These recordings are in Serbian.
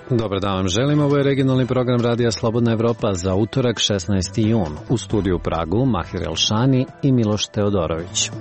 Dobar dan vam želim, ovo je regionalni program Radija Slobodna Evropa za utorak 16. jun. U studiju u Pragu Mahir Elšani i Miloš Teodorović.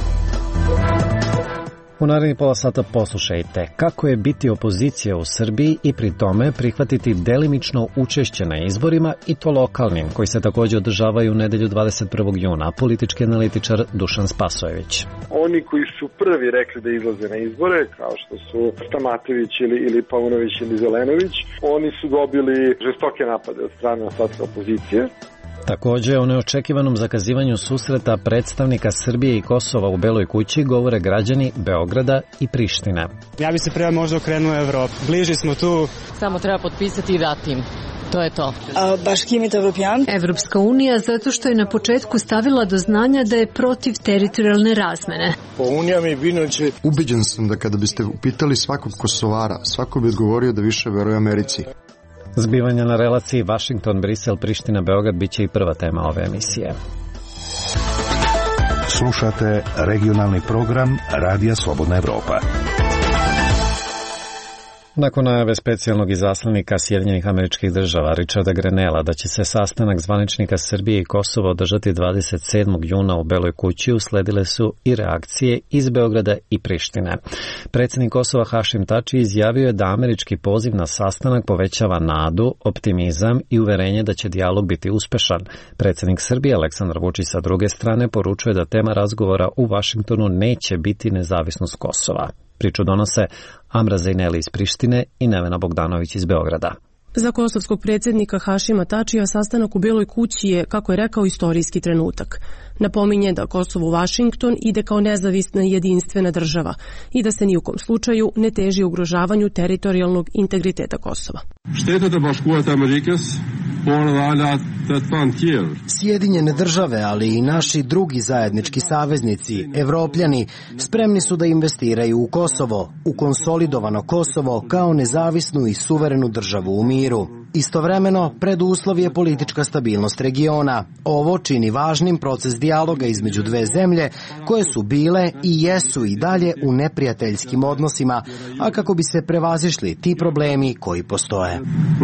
U narednih pola sata poslušajte kako je biti opozicija u Srbiji i pri tome prihvatiti delimično učešće na izborima i to lokalnim, koji se također održavaju u nedelju 21. juna, politički analitičar Dušan Spasojević. Oni koji su prvi rekli da izlaze na izbore, kao što su Stamatović ili Paunović ili Zelenović, oni su dobili žestoke napade od strane ostatka opozicije. Također o neočekivanom zakazivanju susreta predstavnika Srbije i Kosova u Beloj kući govore građani Beograda i Prištine. Ja bi se prema možda okrenuo Evropi. Bliži smo tu. Samo treba potpisati i dati im. To je to. Evropska unija zato što je na početku stavila do znanja da je protiv teritorijalne razmene. Ubeđen sam da kada biste upitali svakog Kosovara, svako bi odgovorio da više veruje Americi. Zbivanja na relaciji Washington-Brisel-Priština-Beograd bit će i prva tema ove emisije. Slušate regionalni program Radija Slobodna Evropa. Nakon najave specijalnog izaslanika Sjedinjenih Američkih Država Richarda Grenella da će se sastanak zvaničnika Srbije i Kosova održati 27. juna u Beloj kući, usledile su i reakcije iz Beograda i Prištine. Predsjednik Kosova Hašim Tači izjavio je da američki poziv na sastanak povećava nadu, optimizam i uverenje da će dijalog biti uspešan. Predsjednik Srbije Aleksandar Vučić sa druge strane poručuje da tema razgovora u Vašingtonu neće biti nezavisnost Kosova. Priču donose Amra Zejneli iz Prištine i Nevena Bogdanović iz Beograda. Za kosovskog predsjednika Hašima Tačija sastanak u Beloj kući je, kako je rekao, istorijski trenutak. Napominje da Kosovo u Vašington ide kao nezavisna i jedinstvena država i da se ni u kom slučaju ne teži ugrožavanju teritorijalnog integriteta Kosova. Sjedinjene države, ali i naši drugi zajednički saveznici, Evropljani, spremni su da investiraju u Kosovo, u konsolidovano Kosovo kao nezavisnu i suverenu državu u miru. Istovremeno, preduslov je politička stabilnost regiona. Ovo čini važnim proces dijaloga između dve zemlje koje su bile i jesu i dalje u neprijateljskim odnosima, a kako bi se prevazišli ti problemi koji postoje.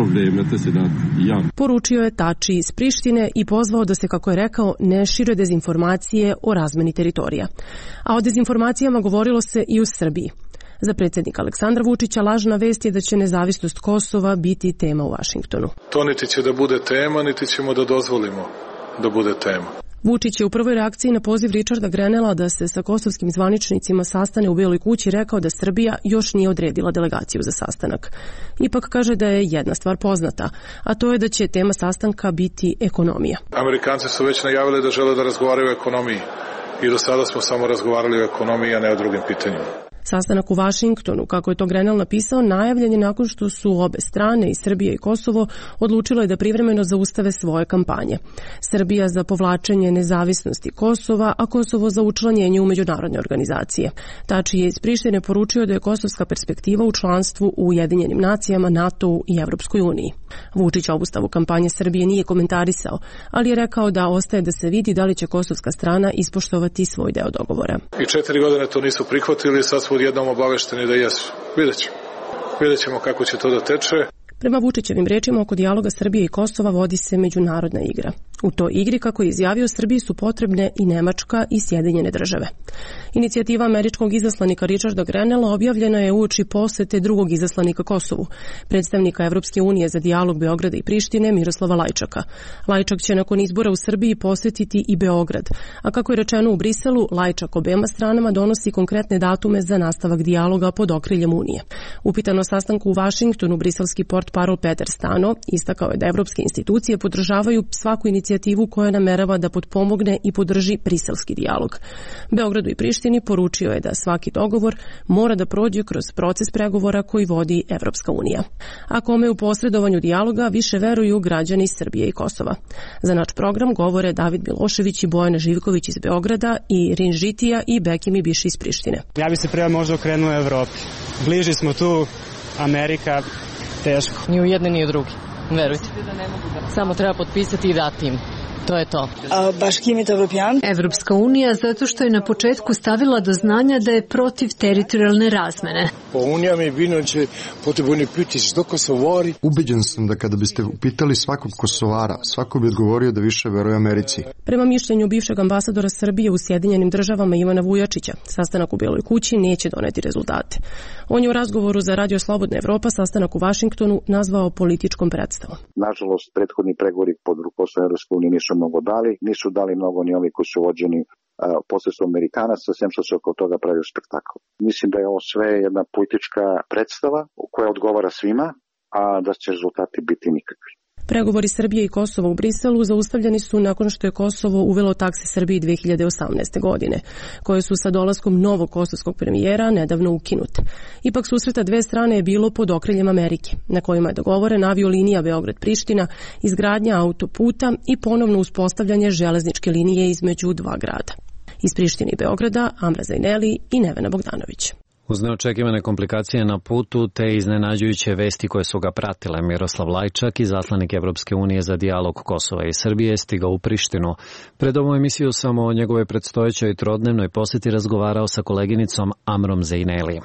Poručio je Tači iz Prištine i pozvao da se, kako je rekao, ne šire dezinformacije o razmeni teritorija. A o dezinformacijama govorilo se i u Srbiji. Za predsjednika Aleksandra Vučića lažna vest je da će nezavisnost Kosova biti tema u Vašingtonu. To niti će da bude tema, niti ćemo da dozvolimo da bude tema. Vučić je u prvoj reakciji na poziv Richarda Grenella da se sa kosovskim zvaničnicima sastane u Beloj kući rekao da Srbija još nije odredila delegaciju za sastanak. Ipak kaže da je jedna stvar poznata, a to je da će tema sastanka biti ekonomija. Amerikanci su već najavili da žele da razgovaraju o ekonomiji i do sada smo samo razgovarali o ekonomiji, a ne o drugim pitanjima. Sastanak u Vašingtonu, kako je to Grenell napisao, najavljen je nakon što su obe strane, i Srbija i Kosovo, odlučile da privremeno zaustave svoje kampanje. Srbija za povlačenje nezavisnosti Kosova, a Kosovo za učlanjenje u međunarodne organizacije. Tači je iz Prištine poručio da je kosovska perspektiva u članstvu u Ujedinjenim nacijama, NATO i Evropskoj uniji. Vučić obustavu kampanje Srbije nije komentarisao, ali je rekao da ostaje da se vidi da li će kosovska strana ispoštovati svoj deo dogovora. I 4 godine to nisu prihvatili, sad su odjednom obavešteni da jesu. Vidjet ćemo kako će to da teče. Prema Vučićevim rečima, oko dijaloga Srbije i Kosova vodi se međunarodna igra. U toj igri, kako je izjavio, Srbiji su potrebne i Nemačka i Sjedinjene države. Inicijativa američkog izaslanika Richarda Grenella objavljena je uoči posete drugog izaslanika Kosovu, predstavnika Evropske unije za dijalog Beograda i Prištine Miroslava Lajčaka. Lajčak će nakon izbora u Srbiji posetiti i Beograd, a kako je rečeno u Briselu, Lajčak obema stranama donosi konkretne datume za nastavak dijaloga pod okriljem Unije. Upitan o sastanku u Vašingtonu, briselski portparol Peter Stano istakao je da evropske institucije podržavaju svaku inicijativu koja namerava da potpomogne i podrži briselski dijalog. Beogradu i Prištini poručio je da svaki dogovor mora da prođe kroz proces pregovora koji vodi Evropska unija. A kome u posredovanju dijaloga više veruju građani Srbije i Kosova. Za naš program govore David Milošević i Bojana Živković iz Beograda i Rin Žitija i Bekim Ibiši iz Prištine. Ja bi se prema možda okrenuo Evropi. Bliži smo tu, Amerika, teško. Ni u jedne ni u drugi, verujte. Samo treba potpisati i dati im. To je to. Evropska unija zato što je na početku stavila do znanja da je protiv teritorijalne razmene. Ubeđen sam da kada biste upitali svakog Kosovara, svako bi odgovorio da više veruje Americi. Prema mišljenju bivšeg ambasadora Srbije u Sjedinjenim državama Ivana Vujačića, sastanak u Beloj kući neće doneti rezultate. On je u razgovoru za Radio Slobodna Evropa sastanak u Vašingtonu nazvao političkom predstavom. Nažalost, prethodni pregovori pod rukovodstvom Evropske unije nisu mnogo dali, nisu dali mnogo ni ovi koji su vođeni posredstvom Amerikanaca, sem što se oko toga pravio spektakl. Mislim da je ovo sve jedna politička predstava koja odgovara svima, a da će rezultati biti nikakvi. Pregovori Srbije i Kosova u Briselu zaustavljeni su nakon što je Kosovo uvelo takse Srbiji 2018. godine, koje su sa dolaskom novog kosovskog premijera nedavno ukinute. Ipak susreta dve strane je bilo pod okriljem Amerike, na kojima je dogovoren aviolinija Beograd-Priština, izgradnja autoputa i ponovno uspostavljanje železničke linije između dva grada. Iz Prištine i Beograda, Amra Zajneli i Nevena Bogdanović. Uz neočekivane komplikacije na putu te iznenađujuće vesti koje su ga pratile, Miroslav Lajčak, izaslanik Evropske unije za dijalog Kosova i Srbije, stigao u Prištinu. Pred ovom emisiju sam o njegovoj predstojećoj trodnevnoj poseti razgovarao sa koleginicom Amrom Zajneli.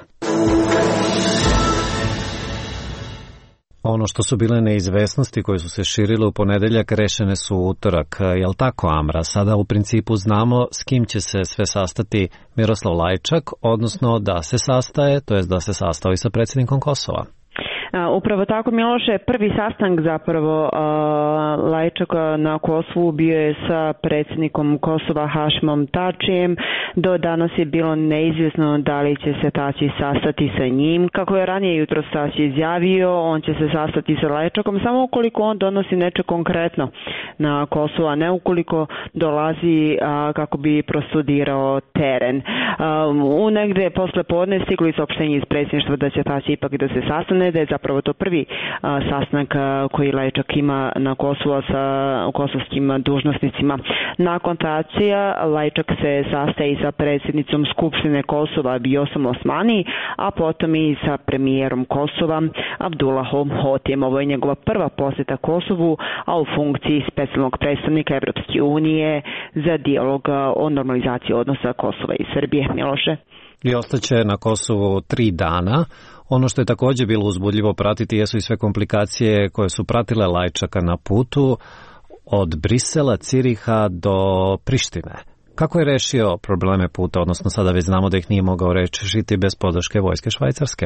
Ono što su bile neizvesnosti koje su se širile u ponedeljak rešene su u utorak. Jel tako, Amra? Sada u principu znamo s kim će se sve sastati Miroslav Lajčak, odnosno da se sastaje, to jest da se sastao i sa predsjednikom Kosova. Upravo tako, Miloše, prvi sastanak zapravo Lajčaka na Kosovu bio je sa predsjednikom Kosova Hašimom Tačijem. Do danas je bilo neizvjesno da li će se Tači sastati sa njim. Kako je ranije jutros Tači izjavio, on će se sastati sa Lajčakom samo ukoliko on donosi nešto konkretno na Kosovo, a ne ukoliko dolazi kako bi prostudirao teren. U negde posle podne stiglo i saopštenje iz predsjedništva da će Tači ipak da se sastane, da je zapravo to prvi sastanak koji Lajčak ima na Kosovu sa kosovskim dužnosnicima. Nakon Tačija Lajčak se sastaje i sa predsjednicom Skupštine Kosova Vjosom Osmani, a potom i sa premijerom Kosova Abdullahom Hotijem. Ovo je njegova prva posjeta Kosovu, a u funkciji specijalnog predstavnika Evropske unije za dijalog o normalizaciji odnosa Kosova i Srbije. Miloše? I ostaće na Kosovu 3 dana. Ono što je također bilo uzbudljivo pratiti jesu i sve komplikacije koje su pratile Lajčaka na putu od Brisela, Ciriha do Prištine. Kako je rešio probleme puta, odnosno sada već znamo da ih nije mogao rešiti bez podrške vojske Švajcarske?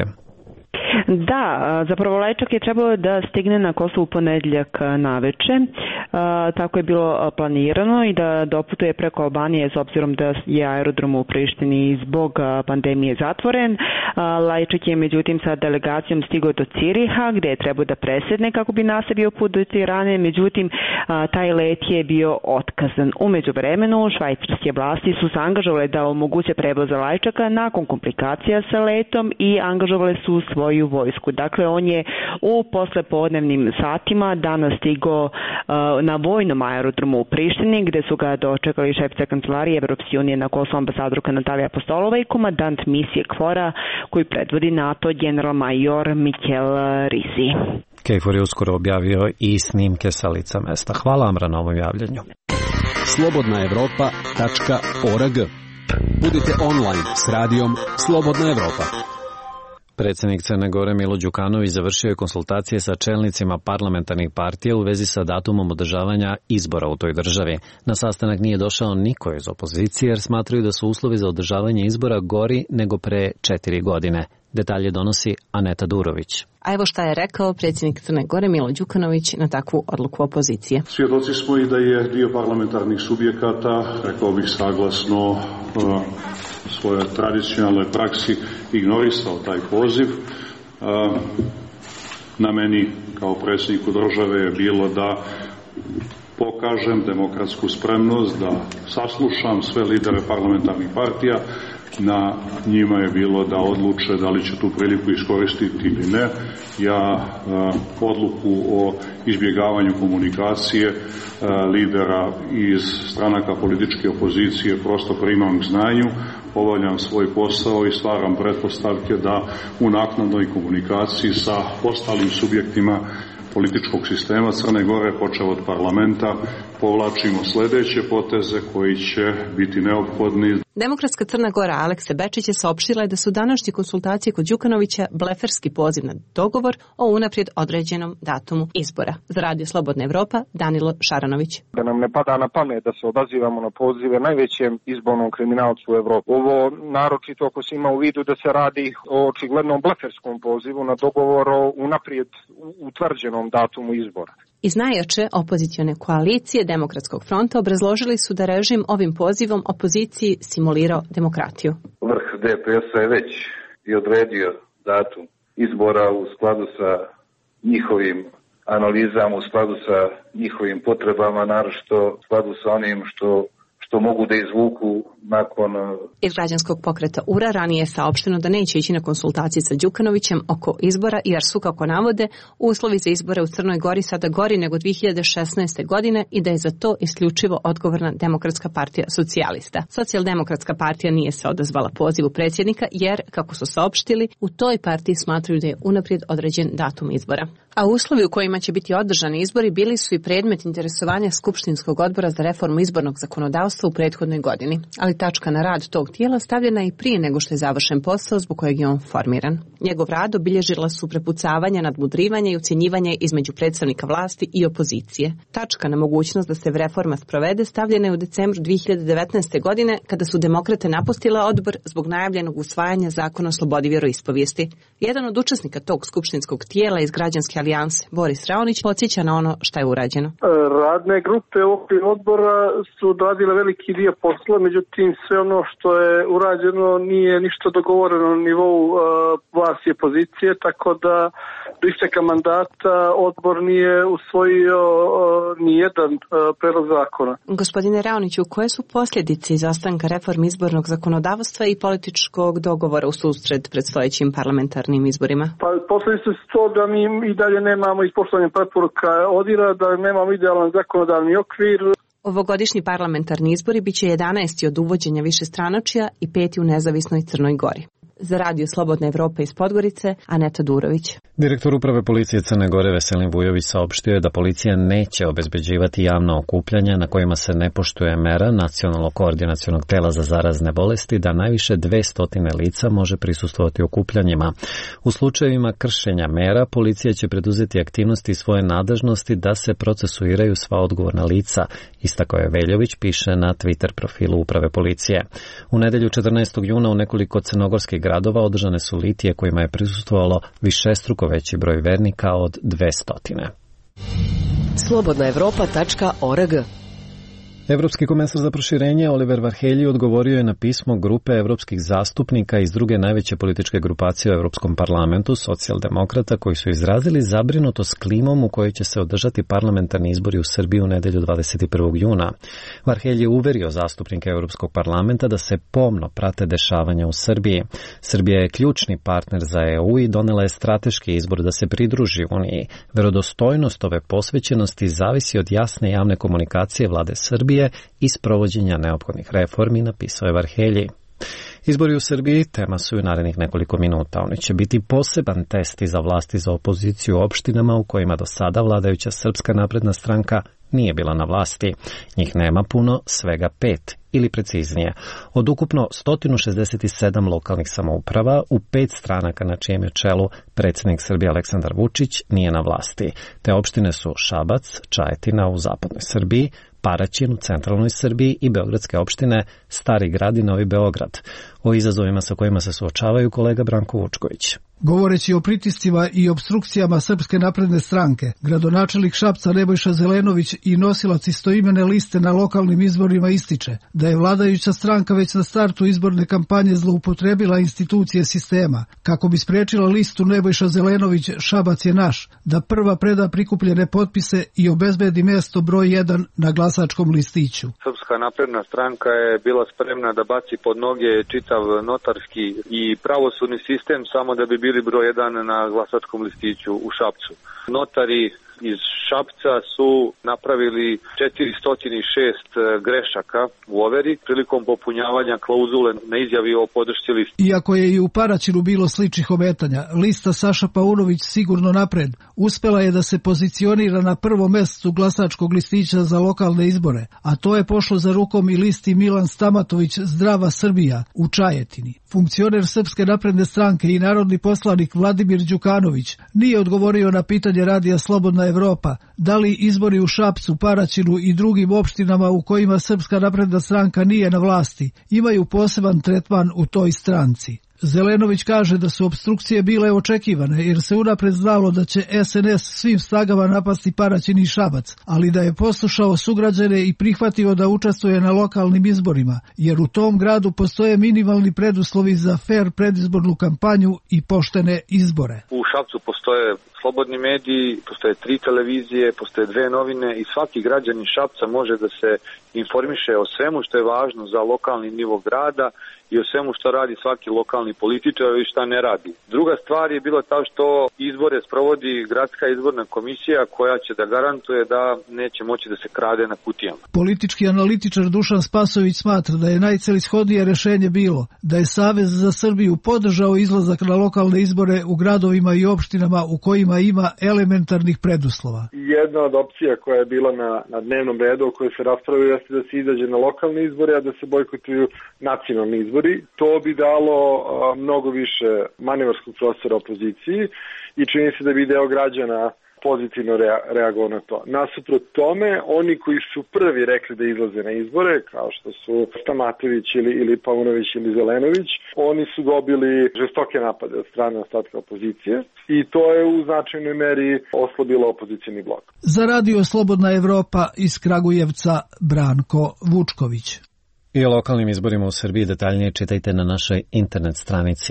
Da, zapravo Lajčak je trebao da stigne na Kosovo u ponedjeljak naveče, tako je bilo planirano, i da doputuje preko Albanije s obzirom da je aerodrom u Prištini zbog pandemije zatvoren. Lajčak je međutim sa delegacijom stigao do Ciriha gdje je trebao da presedne kako bi nastavio put do Tirane, međutim taj let je bio otkazan. U međuvremenu švajcarske vlasti su se angažovale da omoguće prevoz Lajčaka nakon komplikacija sa letom i angažovale su svoju vojsku. Dakle, on je u poslepodnevnim satima danas stigao na vojnom aerodromu u Prištini, gdje su ga dočekali šefica kancelarije Evropske unije na Kosovu ambasadorka Natalija Apostolova i komandant misije KFOR-a koji predvodi NATO general-major Mikel Risi. KFOR je uskoro objavio i snimke sa lica mesta. Hvala Amra na ovom javljanju. slobodnaevropa.org. Budite online s radijom Slobodna Evropa. Predsjednik Crne Gore Milo Đukanović završio je konsultacije sa čelnicima parlamentarnih partija u vezi sa datumom održavanja izbora u toj državi. Na sastanak nije došao niko iz opozicije jer smatraju da su uslovi za održavanje izbora gori nego pre 4 godine. Detalje donosi Aneta Durović. A evo šta je rekao predsjednik Crne Gore Milo Đukanović na takvu odluku opozicije. Svjedoci smo i da je dio parlamentarnih subjekata, rekao bih saglasno svojoj tradicionalnoj praksi, ignorisao taj poziv. Na meni kao predsjedniku države je bilo da pokažem demokratsku spremnost, da saslušam sve lidere parlamentarnih partija. Na njima je bilo da odluče da li će tu priliku iskoristiti ili ne. Ja odluku o izbjegavanju komunikacije lidera iz stranaka političke opozicije prosto primam k znanju, obavljam svoj posao i stvaram pretpostavke da u naknadnoj komunikaciji sa ostalim subjektima političkog sistema Crne Gore, počeo od parlamenta, povlačimo sljedeće poteze koji će biti neophodni. Demokratska Crna Gora Alekse Bečić je saopštila da su današnje konsultacije kod Đukanovića bleferski poziv na dogovor o unaprijed određenom datumu izbora. Za Radio Slobodna Evropa, Danilo Šaranović. Da nam ne pada na pamet da se odazivamo na pozive najvećem izbornom kriminalcu u Evropi. Ovo naročito ako se ima u vidu da se radi o očiglednom bleferskom pozivu na dogovor o unaprijed utvrđenom datumu izbora. Iz najjače opozicione koalicije Demokratskog fronta obrazložili su da režim ovim pozivom opoziciji simulirao demokratiju. Vrh DPS-a je već i odredio datum izbora u skladu sa njihovim analizama, u skladu sa njihovim potrebama, naročito u skladu sa onim što mogu da izvuku nakon... Iz građanskog pokreta URA ranije je saopšteno da neće ići na konsultacije sa Đukanovićem oko izbora, jer su, kako navode, uslovi za izbore u Crnoj Gori sada gori nego 2016. godine i da je za to isključivo odgovorna Demokratska partija socijalista. Socijaldemokratska partija nije se odazvala pozivu predsjednika jer, kako su saopštili, u toj partiji smatraju da je unaprijed određen datum izbora. A uslovi u kojima će biti održani izbori bili su i predmet interesovanja Skupštinskog odbora za reformu izbornog zakonodavstva u prethodnoj godini, ali tačka na rad tog tijela stavljena i prije nego što je završen posao zbog kojeg je on formiran. Njegov rad obilježila su prepucavanja, nadmudrivanje i ucjenjivanje između predstavnika vlasti i opozicije. Tačka na mogućnost da se reforma sprovede stavljena je u decembru 2019. godine kada su demokrate napustile odbor zbog najavljenog usvajanja zakona o slobodi vjeroispovijesti. Jedan od učesnika tog skupštinskog tijela iz Građanske alijanse, Boris Raonić, podsjeća na ono šta je urađeno. Radne grupe u okviru odbora su odradile veliki dio posla, međutim sve ono što je urađeno nije ništa dogovoreno na nivou vlasti i opozicije, tako da do isteka mandata odbor nije usvojio nijedan predlog zakona. Gospodine Raoniću, koje su posljedice izostanka reformi izbornog zakonodavstva i političkog dogovora u susret predstojećim parlamentarnim izborima? Pa posljedice su to da mi i dalje nemamo ispoštovanje preporuka ODIHR-a, da nemamo idealan zakonodavni okvir. Ovogodišnji parlamentarni izbori biće 11. od uvođenja višestranačja i 5. u nezavisnoj Crnoj Gori. Za Radio Slobodna Evropa iz Podgorice, Aneta Durović. Direktor uprave policije Crne Gore Veselin Vujović saopštio je da policija neće obezbeđivati javna okupljanja na kojima se ne poštuje mera Nacionalnog koordinacionog tela za zarazne bolesti da najviše 200 lica može prisustvovati okupljanjima. U slučajevima kršenja mera policija će preduzeti aktivnosti svoje nadležnosti da se procesuiraju sva odgovorna lica, istakao je Veljović, piše na Twitter profilu uprave policije. U nedelju 14. juna u nekoliko crnogorskih gradova održane su litije kojima je prisustvovalo višestruko veći broj vernika od 200. Slobodnaevropa.org. Evropski komesar za proširenje Oliver Varhelyi odgovorio je na pismo grupe evropskih zastupnika iz druge najveće političke grupacije u Evropskom parlamentu, socijaldemokrata, koji su izrazili zabrinutost klimom u kojoj će se održati parlamentarni izbori u Srbiji u nedelju 21. juna. Varhelyi je uverio zastupnike Evropskog parlamenta da se pomno prate dešavanja u Srbiji. Srbija je ključni partner za EU i donela je strateški izbor da se pridruži Uniji. Verodostojnost ove posvećenosti zavisi od jasne javne komunikacije vlade Srbije i sprovođenja neophodnih reformi, napisao je Varhelyi. Izbori u Srbiji tema su u narednih nekoliko minuta. Oni će biti poseban test i za vlasti za opoziciju u opštinama u kojima do sada vladajuća Srpska napredna stranka nije bila na vlasti. Njih nema puno, svega 5, ili preciznije. Od ukupno 167 lokalnih samouprava u 5 stranaka na čijem je čelu predsjednik Srbije Aleksandar Vučić nije na vlasti. Te opštine su Šabac, Čajetina u zapadnoj Srbiji, Paraćin u centralnoj Srbiji i beogradske opštine Stari Grad i Novi Beograd. O izazovima sa kojima se suočavaju kolega Branko Vučković. Govoreći o pritiscima i obstrukcijama Srpske napredne stranke, gradonačelnik Šapca Nebojša Zelenović i nosilac istoimene liste na lokalnim izborima ističe da je vladajuća stranka već na startu izborne kampanje zloupotrebila institucije sistema. Kako bi spriječila listu Nebojša Zelenović Šabac je naš, da prva preda prikupljene potpise i obezbedi mjesto broj 1 na glasačkom listiću. Srpska napredna stranka je bila spremna da baci pod noge čitav notarski i pravosudni sistem samo da bi bili broj 1 na glasačkom listiću u Šapcu. Notari iz Šapca su napravili 406 grešaka u overi prilikom popunjavanja klauzule na izjavi o podršci listi. Iako je i u Paraćinu bilo sličnih ometanja, lista Saša Paunović sigurno napred uspela je da se pozicionira na prvom mestu glasačkog listića za lokalne izbore, a to je pošlo za rukom i listi Milan Stamatović Zdrava Srbija u Čajetini. Funkcioner Srpske napredne stranke i narodni poslanik Vladimir Đukanović nije odgovorio na pitanje Radija Slobodna Evropa da li izbori u Šapcu, Paraćinu i drugim opštinama u kojima Srpska napredna stranka nije na vlasti imaju poseban tretman u toj stranci. Zelenović kaže da su opstrukcije bile očekivane jer se unapred znalo da će SNS svim snagama napasti Paraćin i Šabac, ali da je poslušao sugrađane i prihvatio da učestvuje na lokalnim izborima, jer u tom gradu postoje minimalni preduslovi za fer predizbornu kampanju i poštene izbore. U Šapcu postoje slobodni mediji, postoje 3 televizije, postoje 2 novine i svaki građanin Šapca može da se informiše o svemu što je važno za lokalni nivo grada i o svemu što radi svaki lokalni političar i šta ne radi. Druga stvar je bilo ta što izbore sprovodi gradska izborna komisija koja će da garantuje da neće moći da se krade na kutijama. Politički analitičar Dušan Spasović smatra da je najcelishodnije rešenje bilo da je Savez za Srbiju podržao izlazak na lokalne izbore u gradovima i opštinama u kojima ima elementarnih preduslova. Jedna od opcija koja je bila na dnevnom redu o kojoj se raspravljaju jeste da se izađe na lokalne izbore, a da se bojkotuju nacionalni izbori. To bi dalo mnogo više manevarskog prostora opoziciji i čini se da bi deo građana pozitivno reagovao na to. Nasuprot tome, oni koji su prvi rekli da izlaze na izbore, kao što su Stamatović ili Paunović ili Zelenović, oni su dobili žestoke napade od strane ostatka opozicije i to je u značajnoj meri oslabilo opozicioni blok. Za Radio Slobodna Evropa iz Kragujevca Branko Vučković. I o lokalnim izborima u Srbiji detaljnije čitajte na našoj internet stranici.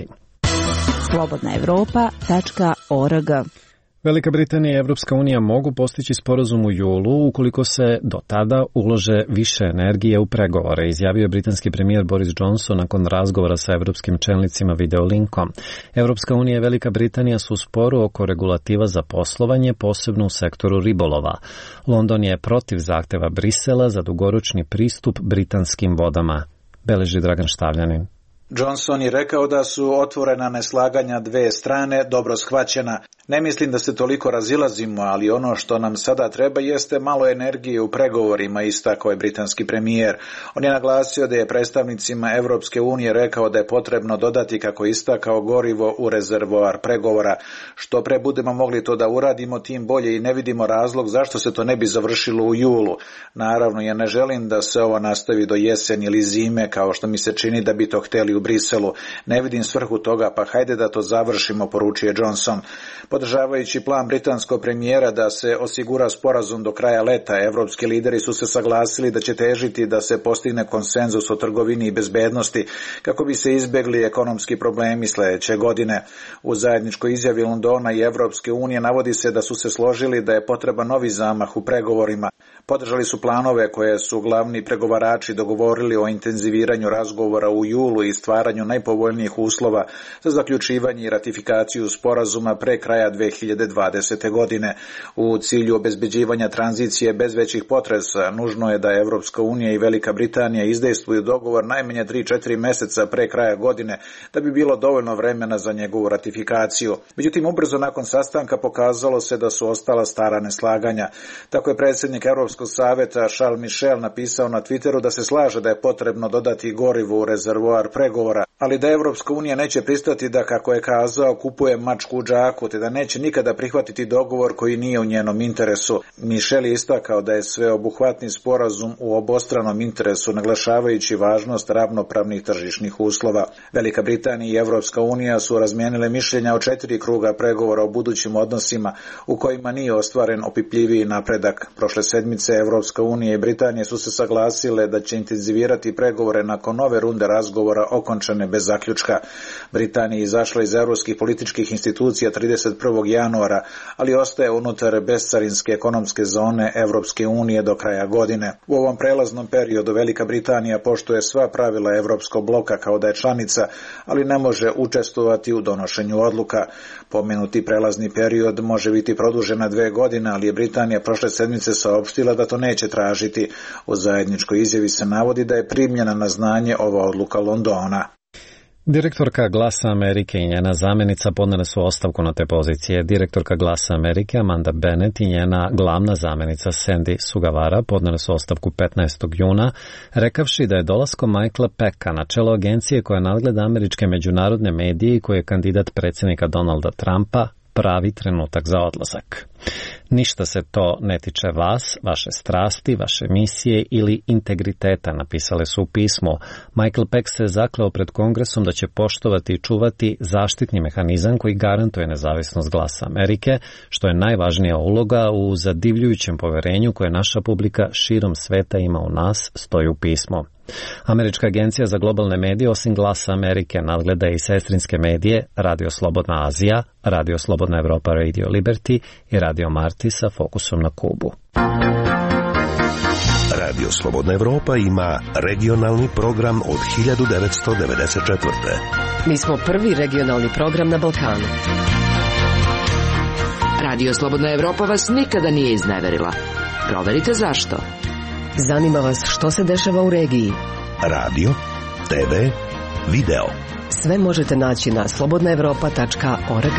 slobodnaevropa.org. Velika Britanija i Evropska unija mogu postići sporazum u julu ukoliko se do tada ulože više energije u pregovore, izjavio britanski premijer Boris Johnson nakon razgovora sa evropskim čelnicima videolinkom. Evropska unija i Velika Britanija su u sporu oko regulativa za poslovanje, posebno u sektoru ribolova. London je protiv zahteva Brisela za dugoročni pristup britanskim vodama, beleži Dragan Štavljanin. Johnson je rekao da su otvorena neslaganja dve strane dobro shvaćena. Ne mislim da se toliko razilazimo, ali ono što nam sada treba jeste malo energije u pregovorima, istakao je britanski premijer. On je naglasio da je predstavnicima Evropske unije rekao da je potrebno dodati, kako istakao, gorivo u rezervoar pregovora. Što pre budemo mogli to da uradimo, tim bolje, i ne vidimo razlog zašto se to ne bi završilo u julu. Naravno, ja ne želim da se ovo nastavi do jeseni ili zime, kao što mi se čini da bi to hteli u Briselu. Ne vidim svrhu toga, pa hajde da to završimo, poručuje Johnson. Podržavajući plan britanskog premijera da se osigura sporazum do kraja leta, evropski lideri su se saglasili da će težiti da se postigne konsenzus o trgovini i bezbednosti kako bi se izbjegli ekonomski problemi sljedeće godine. U zajedničkoj izjavi Londona i Evropske unije navodi se da su se složili da je potreban novi zamah u pregovorima. Podržali su planove koje su glavni pregovarači dogovorili o intenziviranju razgovora u julu i stvaranju najpovoljnijih uslova za zaključivanje i ratifikaciju sporazuma pre kraja 2020. godine. U cilju obezbeđivanja tranzicije bez većih potresa, nužno je da Evropska unija i Velika Britanija izdejstvuju dogovor najmanje 3-4 meseca pre kraja godine, da bi bilo dovoljno vremena za njegovu ratifikaciju. Međutim, ubrzo nakon sastanka pokazalo se da su ostala stara neslaganja. Tako je predsjednik Europskog saveta Charles Michel napisao na Twitteru da se slaže da je potrebno dodati gorivo u rezervoar pregovora, ali da Evropska unija neće pristati da, kako je kazao, kupuje mačku u džaku, te da neće nikada prihvatiti dogovor koji nije u njenom interesu. Michel je istakao da je sveobuhvatni sporazum u obostranom interesu, naglašavajući važnost ravnopravnih tržišnih uslova. Velika Britanija i Evropska unija su razmijenile mišljenja o 4 kruga pregovora o budućim odnosima u kojima nije ostvaren opipljiviji napredak. Prošle sedmice članice Evropske unije i Britanije su se saglasile da će intenzivirati pregovore nakon nove runde razgovora okončane bez zaključka. Britanija je izašla iz evropskih političkih institucija 31. januara, ali ostaje unutar bescarinske ekonomske zone Evropske unije do kraja godine. U ovom prelaznom periodu Velika Britanija poštuje sva pravila Evropskog bloka kao da je članica, ali ne može učestvovati u donošenju odluka. Pomenuti prelazni period može biti produžen na 2 godine, ali je Britanija prošle sedmice saopštila da to neće tražiti. U zajedničkoj izjavi se navodi da je primljena na znanje ova odluka Londona. Direktorka Glasa Amerike i njena zamjenica podnele su ostavku na te pozicije. Direktorka Glasa Amerike Amanda Bennett i njena glavna zamjenica Sandy Sugawara podnele su ostavku 15. juna, rekavši da je dolaskom Michaela Pecka na čelo agencije koja nadgleda američke međunarodne medije i koji je kandidat predsjednika Donalda Trumpa pravi trenutak za odlazak. Ništa se to ne tiče vas, vaše strasti, vaše misije ili integriteta, napisale su u pismu. Michael Peck se zakleo pred Kongresom da će poštovati i čuvati zaštitni mehanizam koji garantuje nezavisnost Glasa Amerike, što je najvažnija uloga u zadivljujućem poverenju koje naša publika širom sveta ima u nas, stoji u pismu. Američka agencija za globalne medije osim Glasa Amerike nadgleda i sestrinske medije Radio Slobodna Azija, Radio Slobodna Evropa Radio Liberty i Radio Marti sa fokusom na Kubu. Radio Slobodna Evropa ima regionalni program od 1994. Mi smo prvi regionalni program na Balkanu. Radio Slobodna Evropa vas nikada nije izneverila. Proverite zašto. Zanima vas što se dešava u regiji. Radio, TV, video. Sve možete naći na slobodnaevropa.org.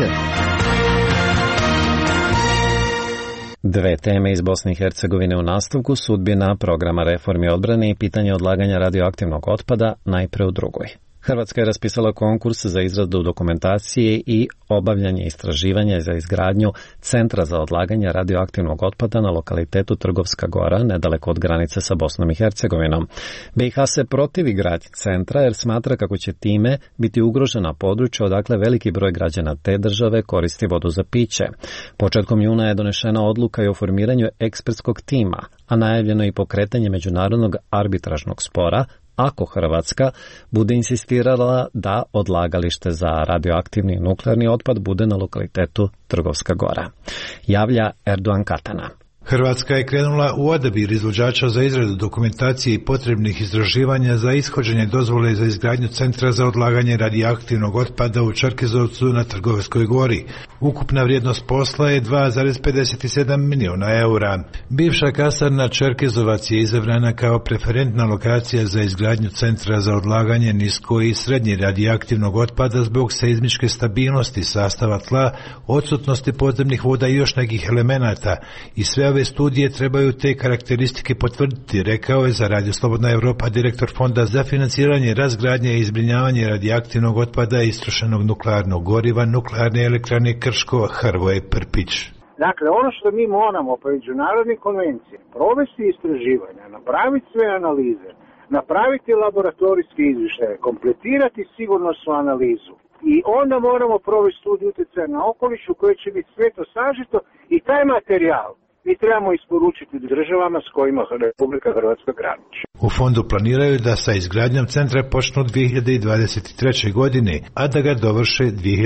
Dve teme iz Bosne i Hercegovine u nastavku: sudbina programa reformi odbrane i pitanje odlaganja radioaktivnog otpada, najpre u drugoj. Hrvatska je raspisala konkurs za izradu dokumentacije i obavljanje istraživanja za izgradnju centra za odlaganje radioaktivnog otpada na lokalitetu Trgovska Gora, nedaleko od granice sa Bosnom i Hercegovinom. BiH se protivi gradnji centra jer smatra kako će time biti ugrožena područja odakle veliki broj građana te države koristi vodu za piće. Početkom juna je donešena odluka i o formiranju ekspertskog tima, a najavljeno je i pokretanje međunarodnog arbitražnog spora ako Hrvatska bude insistirala da odlagalište za radioaktivni i nuklearni otpad bude na lokalitetu Trgovska Gora. Javlja Erdogan Katana. Hrvatska je krenula u odabir izvođača za izradu dokumentacije i potrebnih istraživanja za ishođenje dozvole za izgradnju centra za odlaganje radioaktivnog otpada u Čerkezovcu na Trgovskoj Gori. Ukupna vrijednost posla je 2,57 milijuna eura. Bivša kasarna Čerkezovac je izabrana kao preferentna lokacija za izgradnju centra za odlaganje nisko i srednje radioaktivnog otpada zbog seizmičke stabilnosti sastava tla, odsutnosti podzemnih voda i još nekih elemenata, i sve ove studije trebaju te karakteristike potvrditi, rekao je za Radio Slobodna Evropa direktor Fonda za financiranje, razgradnje i zbrinjavanje radioaktivnog otpada i istrošenog nuklearnog goriva Nuklearne elektrane Krško Hrvoje Prpić. Dakle, ono što mi moramo po međunarodnim konvencijama provesti istraživanja, napraviti sve analize, napraviti laboratorijske izvještaje, kompletirati sigurnosnu analizu i onda moramo provesti studiju utjecaja na okoliš u kojoj će biti sve to sažeto i taj materijal mi trebamo isporučiti državama s kojima Republika Hrvatska graniči. U fondu planiraju da sa izgradnjom centra počnu 2023. godine, a da ga dovrše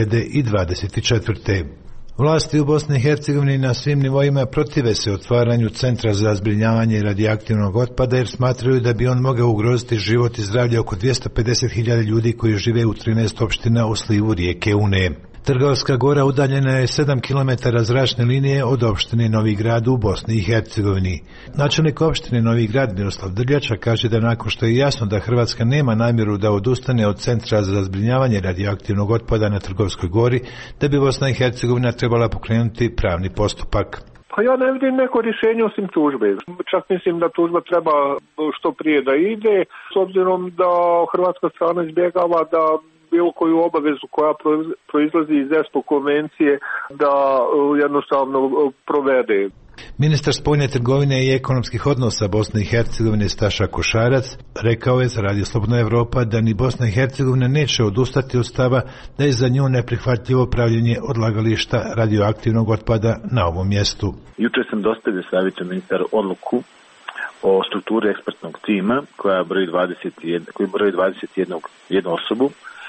2024. Vlasti u Bosni i Hercegovini na svim nivoima protive se otvaranju centra za zbrinjavanje radioaktivnog otpada jer smatraju da bi on mogao ugroziti život i zdravlje oko 250.000 ljudi koji žive u 13 opština u slivu rijeke Une. Trgovska Gora udaljena je 7 km zračne linije od opštine Novi Grad u Bosni i Hercegovini. Načelnik opštine Novi Grad Miroslav Drljača kaže da nakon što je jasno da Hrvatska nema namjeru da odustane od centra za zbrinjavanje radioaktivnog otpada na Trgovskoj Gori, da bi Bosna i Hercegovina trebala pokrenuti pravni postupak. Pa ja ne vidim neko rješenje osim tužbe. Čak mislim da tužba treba što prije da ide, s obzirom da hrvatska strana izbjegava da bilo koju obavezu koja proizlazi iz ESPO konvencije da jednostavno provede. Ministar spoljne trgovine i ekonomskih odnosa Bosne i Hercegovine Staša Košarac rekao je za Radio Slobodna Evropa da ni Bosna i Hercegovina neće odustati od stava da je za nju neprihvatljivo pravljenje odlagališta radioaktivnog otpada na ovom mjestu. Juče sam dostavio savjetu ministara odluku o strukturi ekspertnog tima koji broji 21 osobu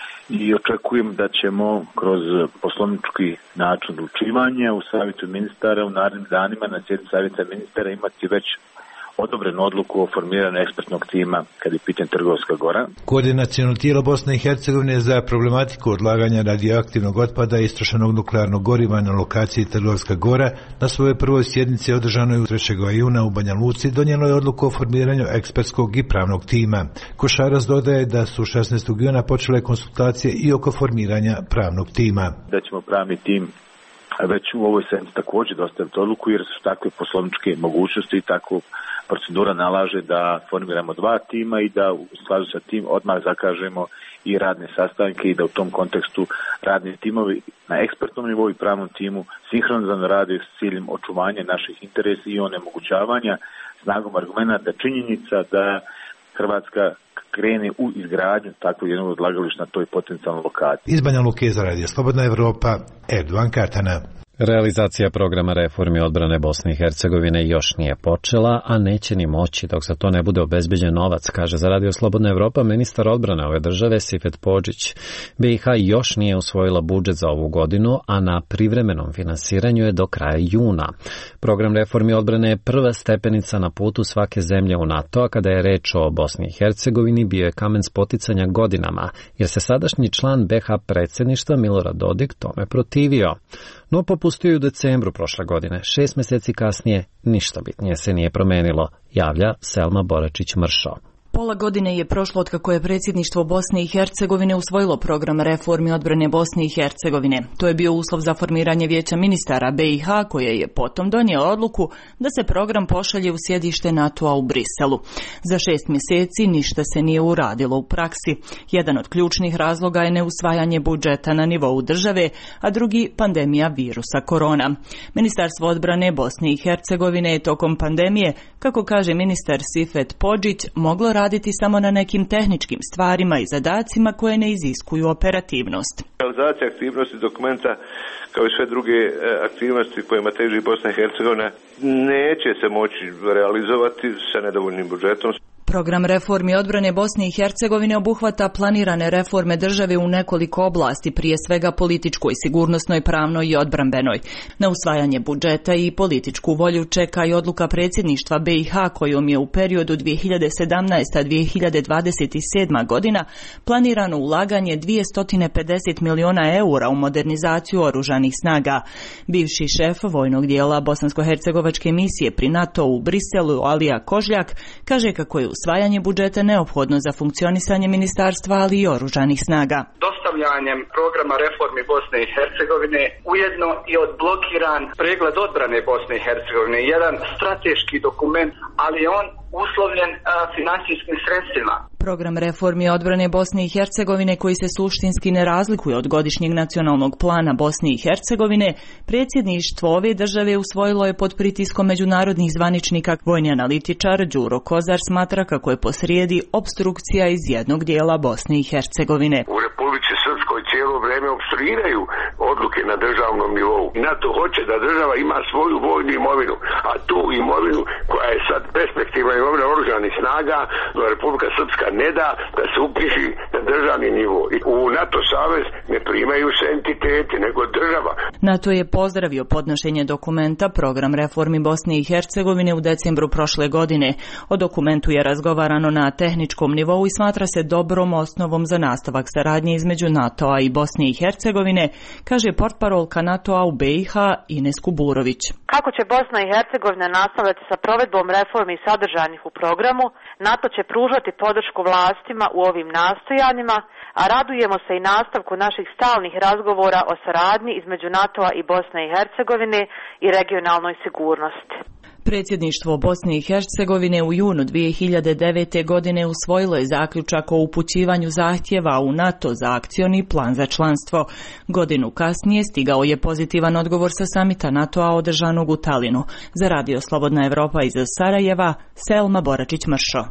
i očekujem da ćemo kroz poslovnički način odlučivanja u savjetu ministara u narednim danima na sjednici savjeta ministara imati već odobrenu odluku o formiranju ekspertnog tima kad je pitanje Trgovska Gora. Koordinaciono tijelo Bosne i Hercegovine za problematiku odlaganja radioaktivnog otpada i istrošenog nuklearnog goriva na lokaciji Trgovska Gora na svojoj prvoj sjednici održanoj 3. juna u Banja Luci donijelo je odluku o formiranju ekspertskog i pravnog tima. Košarac dodaje da su 16. juna počele konsultacije i oko formiranja pravnog tima. Da ćemo pravni tim već u ovoj sedmici također dostaviti odluku jer su takve poslovničke mogućnosti i tako procedura nalaže da formiramo 2 tima i da u skladu sa tim odmah zakažemo i radne sastanke i da u tom kontekstu radni timovi na ekspertnom nivou i pravnom timu sinhronizirano rade s ciljem očuvanja naših interesa i onemogućavanja snagom argumenata činjenica da Hrvatska krene u izgradnju takvog jednog odlagališta na toj potencijalnoj lokaciji. Iz Banja Luke za Radio Slobodna Evropa, Erdovan Katana. Realizacija programa reformi odbrane Bosne i Hercegovine još nije počela, a neće ni moći dok za to ne bude obezbeđen novac, kaže za Radio Slobodna Evropa ministar odbrane ove države Sifet Podžić. BiH još nije usvojila budžet za ovu godinu, a na privremenom finansiranju je do kraja juna. Program reformi odbrane je prva stepenica na putu svake zemlje u NATO, a kada je reč o Bosni i Hercegovini bio je kamen spoticanja godinama, jer se sadašnji član BiH predsjedništva Milorad Dodik tome protivio. No popustio je u decembru prošle godine. 6 mjeseci kasnije ništa bitnije se nije promenilo, javlja Selma Boračić-Mršo. Pola godine je prošlo od kako je predsjedništvo Bosne i Hercegovine usvojilo program reformi odbrane Bosne i Hercegovine. To je bio uslov za formiranje vijeća ministara BiH koje je potom donijelo odluku da se program pošalje u sjedište NATO-a u Briselu. Za 6 mjeseci ništa se nije uradilo u praksi. Jedan od ključnih razloga je neusvajanje budžeta na nivou države, a drugi pandemija virusa korona. Ministarstvo odbrane Bosne i Hercegovine je tokom pandemije, kako kaže ministar Sifet Podžić, moglo raditi samo na nekim tehničkim stvarima i zadacima koje ne iziskuju operativnost. Realizacija aktivnosti dokumenta kao i sve druge aktivnosti kojima teži Bosna i Hercegovina neće se moći realizovati sa nedovoljnim budžetom. Program reformi odbrane Bosne i Hercegovine obuhvata planirane reforme države u nekoliko oblasti, prije svega političkoj, sigurnosnoj, pravnoj i odbrambenoj. Na usvajanje budžeta i političku volju čeka i odluka predsjedništva BiH kojom je u periodu 2017-2027 godina planirano ulaganje 250 miliona eura u modernizaciju oružanih snaga. Bivši šef vojnog dijela bosansko-hercegovačke misije pri NATO u Briselu, Alija Kožljak, kaže kako je usvajanje budžeta neophodno za funkcionisanje ministarstva, ali i oružanih snaga. Dostavljanjem programa reformi Bosne i Hercegovine ujedno i odblokiran pregled odbrane Bosne i Hercegovine, jedan strateški dokument, ali on uslovljen finansijskim sredstvima. Program reformi odbrane Bosne i Hercegovine, koji se suštinski ne razlikuje od godišnjeg nacionalnog plana Bosne i Hercegovine, predsjedništvo ove države usvojilo je pod pritiskom međunarodnih zvaničnika. Vojni analitičar Đuro Kozar smatra kako je posrijedi opstrukcija iz jednog dijela Bosne i Hercegovine. U Republici Srpskoj cijelo vrijeme opstruiraju odluke na državnom nivou. NATO hoće da država ima svoju vojnu imovinu, a tu imovinu koja je sad perspektivna imovina oružanih snaga, Republika Srpska ne da se upiši na državni nivo. U NATO savez ne primaju se entiteti, nego država. NATO je pozdravio podnošenje dokumenta Program reformi Bosne i Hercegovine u decembru prošle godine. O dokumentu je razgovarano na tehničkom nivou i smatra se dobrom osnovom za nastavak saradnje između NATO-a i Bosne i Hercegovine, kaže portparolka NATO-a u BiH Ines Kuburović. Kako će Bosna i Hercegovina nastaviti sa provedbom reformi sadržanih u programu, NATO će pružati podršku vlastima u ovim nastojanjima, a radujemo se i nastavku naših stalnih razgovora o saradnji između NATO-a i Bosne i Hercegovine i regionalnoj sigurnosti. Predsjedništvo Bosne i Hercegovine u junu 2009. godine usvojilo je zaključak o upućivanju zahtjeva u NATO za akcioni plan za članstvo. Godinu kasnije stigao je pozitivan odgovor sa samita NATO-a održanog u Talinu. Za Radio Slobodna Evropa iz Sarajeva, Selma Boračić-Mršo.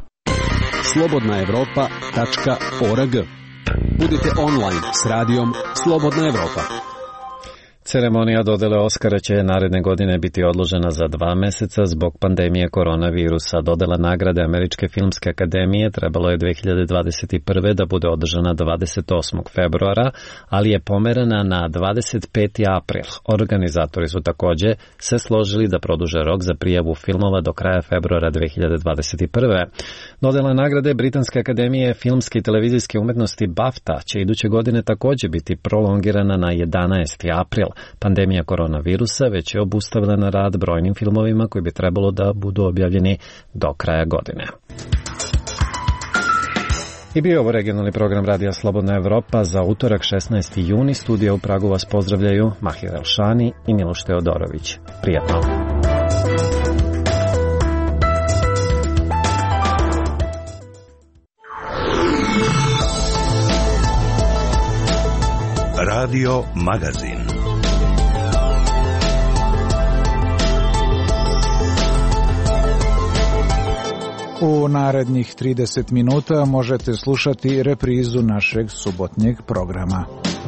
slobodnaevropa.org. Budite online s radijom Slobodna Evropa. Ceremonija dodele Oskara će naredne godine biti odložena za 2 mjeseca zbog pandemije koronavirusa. Dodela nagrade Američke filmske akademije trebalo je 2021. da bude održana 28. februara, ali je pomerena na 25. april. Organizatori su također se složili da produže rok za prijavu filmova do kraja februara 2021. Dodela nagrade Britanske akademije filmske i televizijske umjetnosti BAFTA će iduće godine također biti prolongirana na 11. april. Pandemija koronavirusa već je obustavljena rad brojnim filmovima koji bi trebalo da budu objavljeni do kraja godine. I bio ovo regionalni program Radija Slobodna Evropa za utorak 16. juni. Studija u Pragu vas pozdravljaju Mahir Elšani i Miloš Teodorović. Prijatno! Radio Magazin. U narednih 30 minuta možete slušati reprizu našeg subotnjeg programa.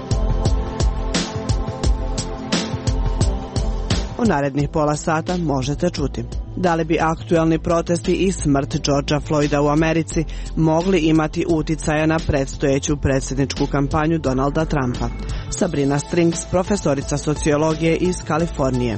U narednih pola sata možete čuti da li bi aktuelni protesti i smrt Georgea Floyda u Americi mogli imati uticaja na predstojeću predsjedničku kampanju Donalda Trumpa. Sabrina Strings, profesorica sociologije iz Kalifornije.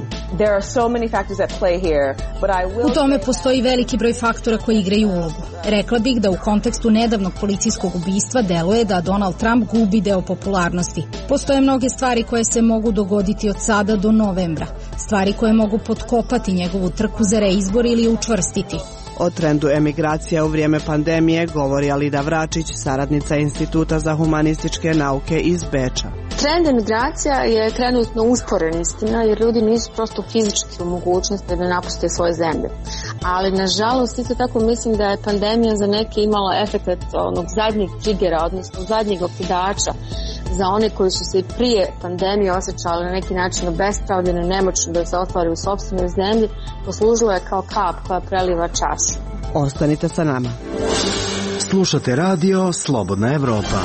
U tome postoji veliki broj faktora koji igraju ulogu. Rekla bih da u kontekstu nedavnog policijskog ubistva deluje da Donald Trump gubi deo popularnosti. Postoje mnoge stvari koje se mogu dogoditi od sada do novembra. Stvari koje mogu potkopati njegovu trku za reizbor ili učvrstiti. O trendu emigracija u vrijeme pandemije govori Alida Vračić, saradnica Instituta za humanističke nauke iz Beča. Trend emigracija je trenutno usporen, istina, jer ljudi nisu prosto fizički u mogućnosti da napuste svoje zemlje. Ali, nažalost, isto tako mislim da je pandemija za neke imala efekt onog zadnjeg triggera, odnosno zadnjeg okidača za one koji su se prije pandemije osjećali na neki način obespravljeno i nemoćno da se ostvari u sopstvenoj zemlji, poslužilo je kao kap koja preliva čašu. Ostanite sa nama. Slušate radio Slobodna Evropa.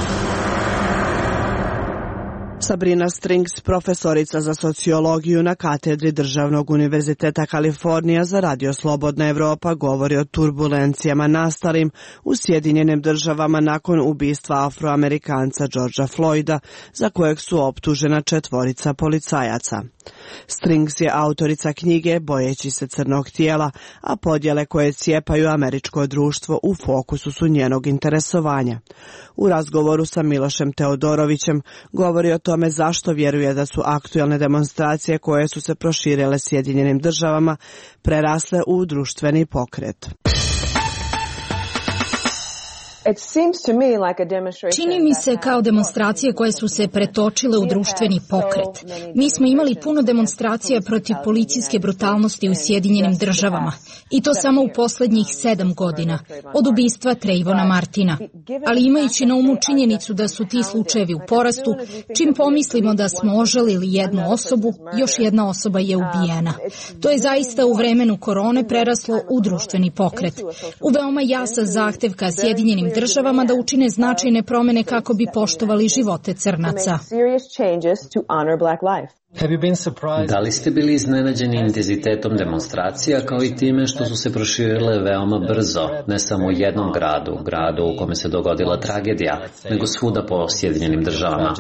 Sabrina Strings, profesorica za sociologiju na katedri Državnog univerziteta Kalifornija za Radio Slobodna Evropa, govori o turbulencijama nastalim u Sjedinjenim Državama nakon ubistva Afroamerikanca Georgea Floyda, za kojeg su optužena 4 policajaca. Strings je autorica knjige Bojeći se crnog tijela, a podjele koje cijepaju američko društvo u fokusu su njenog interesovanja. U razgovoru sa Milošem Teodorovićem govori o tome zašto vjeruje da su aktuelne demonstracije koje su se proširile Sjedinjenim Državama prerasle u društveni pokret. Čini mi se kao demonstracije koje su se pretočile u društveni pokret. Mi smo imali puno demonstracija protiv policijske brutalnosti u Sjedinjenim Državama. I to samo u posljednjih 7 godina, od ubistva Trayvona Martina. Ali imajući na umu činjenicu da su ti slučajevi u porastu, čim pomislimo da smo ožalili jednu osobu, još jedna osoba je ubijena. To je zaista u vremenu korone preraslo u društveni pokret. U veoma jasan zahtev ka Sjedinjenim Državama da učine značajne promjene kako bi poštovali živote crnaca. Da li ste bili iznenađeni intenzitetom demonstracija kao i time što su se proširile veoma brzo, ne samo u jednom gradu u kome se dogodila tragedija, nego svuda po Sjedinjenim Državama?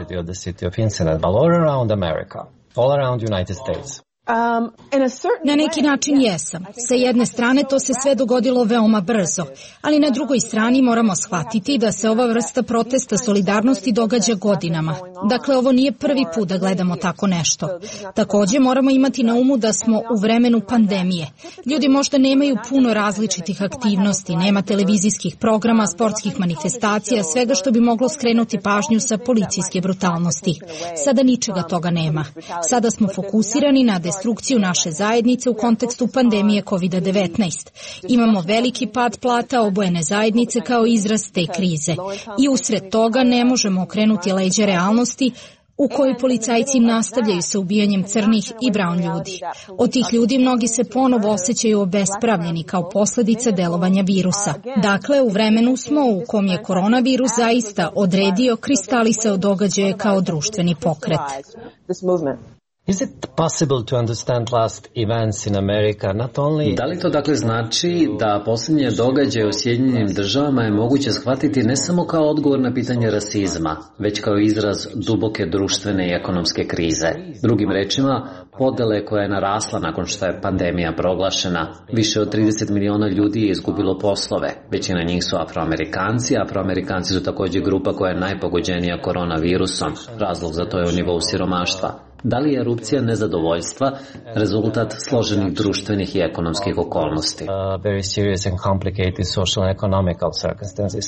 Na neki način jesam. Sa jedne strane to se sve dogodilo veoma brzo, ali na drugoj strani moramo shvatiti da se ova vrsta protesta solidarnosti događa godinama. Dakle, ovo nije prvi put da gledamo tako nešto. Također moramo imati na umu da smo u vremenu pandemije. Ljudi možda nemaju puno različitih aktivnosti, nema televizijskih programa, sportskih manifestacija, svega što bi moglo skrenuti pažnju sa policijske brutalnosti. Sada ničega toga nema. Sada smo fokusirani na destrukciju naše zajednice u kontekstu pandemije COVID-19. Imamo veliki pad plata obojene zajednice kao izraz te krize. I usred toga ne možemo okrenuti leđa realnosti u kojoj policajci nastavljaju sa ubijanjem crnih i brown ljudi. Od tih ljudi mnogi se ponovo osjećaju obespravljeni kao posledica delovanja virusa. Dakle, u vremenu smo u kom je koronavirus zaista odredio kristalisao događaje kao društveni pokret. Is it possible to understand last events in America not only... Da li to dakle znači da posljednje događaje u Sjedinjenim državama je moguće shvatiti ne samo kao odgovor na pitanje rasizma, već kao izraz duboke društvene i ekonomske krize? Drugim rečima, podele koja je narasla nakon što je pandemija proglašena. Više od 30 miliona ljudi je izgubilo poslove. Većina njih su Afroamerikanci, a Afroamerikanci su također grupa koja je najpogođenija koronavirusom. Razlog za to je u nivou siromaštva. Da li je erupcija nezadovoljstva rezultat složenih društvenih i ekonomskih okolnosti? Very serious and complicated social and economical circumstances.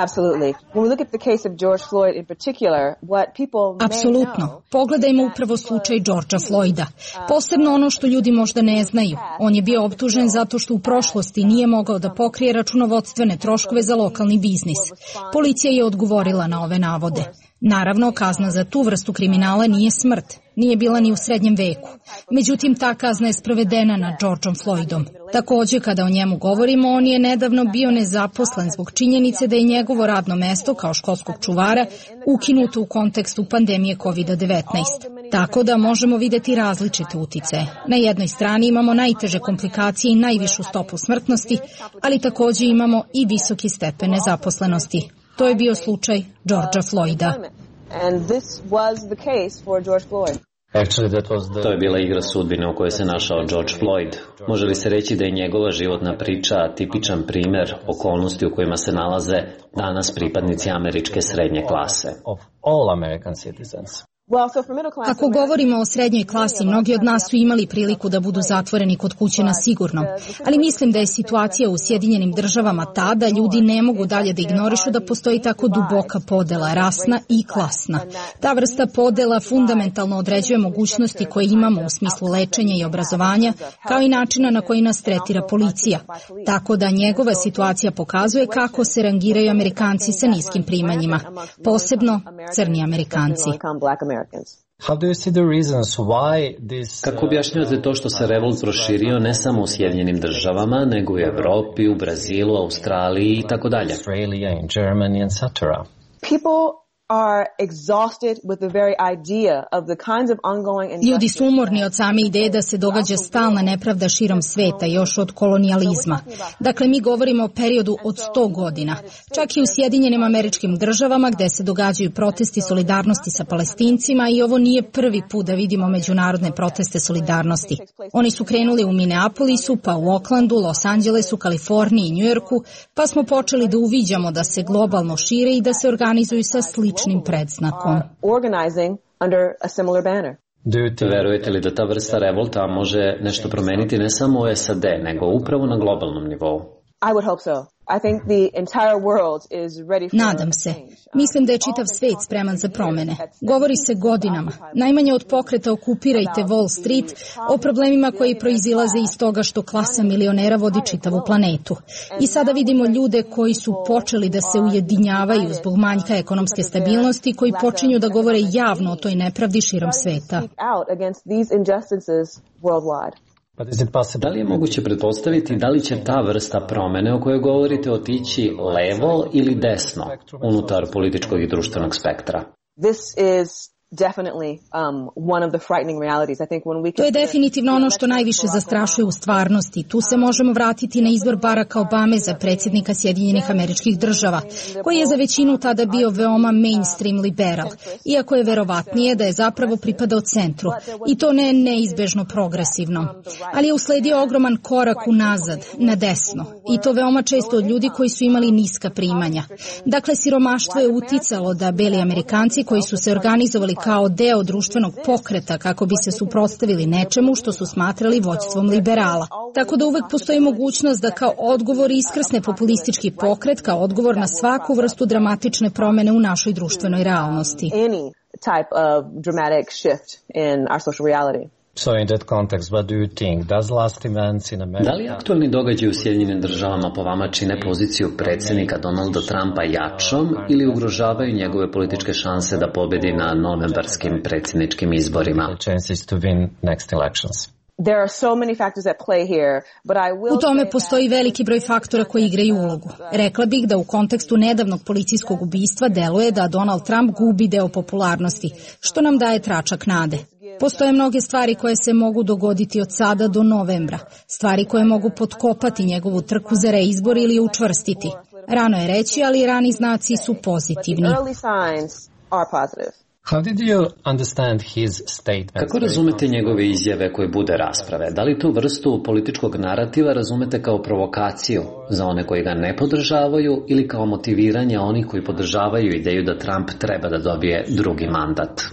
Apsolutno. Pogledajmo upravo slučaj Georgea Floyda. Posebno ono što ljudi možda ne znaju. On je bio optužen zato što u prošlosti nije mogao da pokrije računovodstvene troškove za lokalni biznis. Policija je odgovorila na ove navode. Naravno, kazna za tu vrstu kriminala nije smrt. Nije bila ni u srednjem veku. Međutim, ta kazna je sprovedena nad Georgeom Floydom. Također, kada o njemu govorimo, on je nedavno bio nezaposlen zbog činjenice da je njegovo radno mesto kao školskog čuvara ukinuto u kontekstu pandemije COVID-19. Tako da možemo vidjeti različite uticaje. Na jednoj strani imamo najteže komplikacije i najvišu stopu smrtnosti, ali također imamo i visoki stepen nezaposlenosti. To je bio slučaj Georgea Floyda. To je bila igra sudbine u kojoj se našao George Floyd. Može li se reći da je njegova životna priča tipičan primjer okolnosti u kojima se nalaze danas pripadnici američke srednje klase? Ako govorimo o srednjoj klasi, mnogi od nas su imali priliku da budu zatvoreni kod kuće na sigurno, ali mislim da je situacija u Sjedinjenim državama ta da ljudi ne mogu dalje da ignorišu da postoji tako duboka podela, rasna i klasna. Ta vrsta podela fundamentalno određuje mogućnosti koje imamo u smislu lečenja i obrazovanja, kao i načina na koji nas tretira policija. Tako da njegova situacija pokazuje kako se rangiraju Amerikanci sa niskim primanjima, posebno crni Amerikanci. Kako objašnjavate to što se revolt proširio ne samo u Sjedinjenim državama, nego i u Evropi, u Brazilu, Australiji i tako dalje? Ljudi su umorni od same ideje da se događa stalna nepravda širom sveta, još od kolonijalizma. Dakle, mi govorimo o periodu od 100 godina. Čak i u Sjedinjenim Američkim Državama, gde se događaju protesti solidarnosti sa Palestincima, i ovo nije prvi put da vidimo međunarodne proteste solidarnosti. Oni su krenuli u Minneapolisu, pa u Oaklandu, Los Angelesu, Kaliforniji i Njujorku, pa smo počeli da uviđamo da se globalno šire i da se organizuju sa sličnim predznakom. Verujete li da ta vrsta revolta može nešto promeniti ne samo u SAD, nego upravo na globalnom nivou? Nadam se. Mislim da je čitav svet spreman za promene. Govori se godinama. Najmanje od pokreta Okupirajte Wall Street o problemima koji proizilaze iz toga što klasa milionera vodi čitavu planetu. I sada vidimo ljude koji su počeli da se ujedinjavaju zbog manjka ekonomske stabilnosti, koji počinju da govore javno o toj nepravdi širom sveta. Da li je moguće pretpostaviti da li će ta vrsta promene o kojoj govorite otići levo ili desno unutar političkog i društvenog spektra? To je definitivno ono što najviše zastrašuje u stvarnosti. Tu se možemo vratiti na izbor Baracka Obame za predsjednika Sjedinjenih Američkih Država, koji je za većinu tada bio veoma mainstream liberal, iako je verovatnije da je zapravo pripadao centru, i to ne neizbežno progresivno. Ali je usledio ogroman korak unazad, na desno, i to veoma često od ljudi koji su imali niska primanja. Dakle, siromaštvo je uticalo da beli Amerikanci koji su se organizovali kao deo društvenog pokreta kako bi se suprotstavili nečemu što su smatrali vođstvom liberala. Tako da uvek postoji mogućnost da kao odgovor iskrsne populistički pokret kao odgovor na svaku vrstu dramatične promene u našoj društvenoj realnosti. Da li aktualni događaj u Sjedinjenim državama po vama čine poziciju predsjednika Donalda Trumpa jačom ili ugrožavaju njegove političke šanse da pobedi na novembarskim predsjedničkim izborima? U tome postoji veliki broj faktora koji igraju ulogu. Rekla bih da u kontekstu nedavnog policijskog ubistva deluje da Donald Trump gubi deo popularnosti, što nam daje tračak nade. Postoje mnoge stvari koje se mogu dogoditi od sada do novembra, stvari koje mogu potkopati njegovu trku za reizbor ili je učvrstiti. Rano je reći, ali rani znaci su pozitivni. Kako razumete njegove izjave koje bude rasprave? Da li tu vrstu političkog narativa razumete kao provokaciju za one koji ga ne podržavaju ili kao motiviranje onih koji podržavaju ideju da Trump treba da dobije drugi mandat?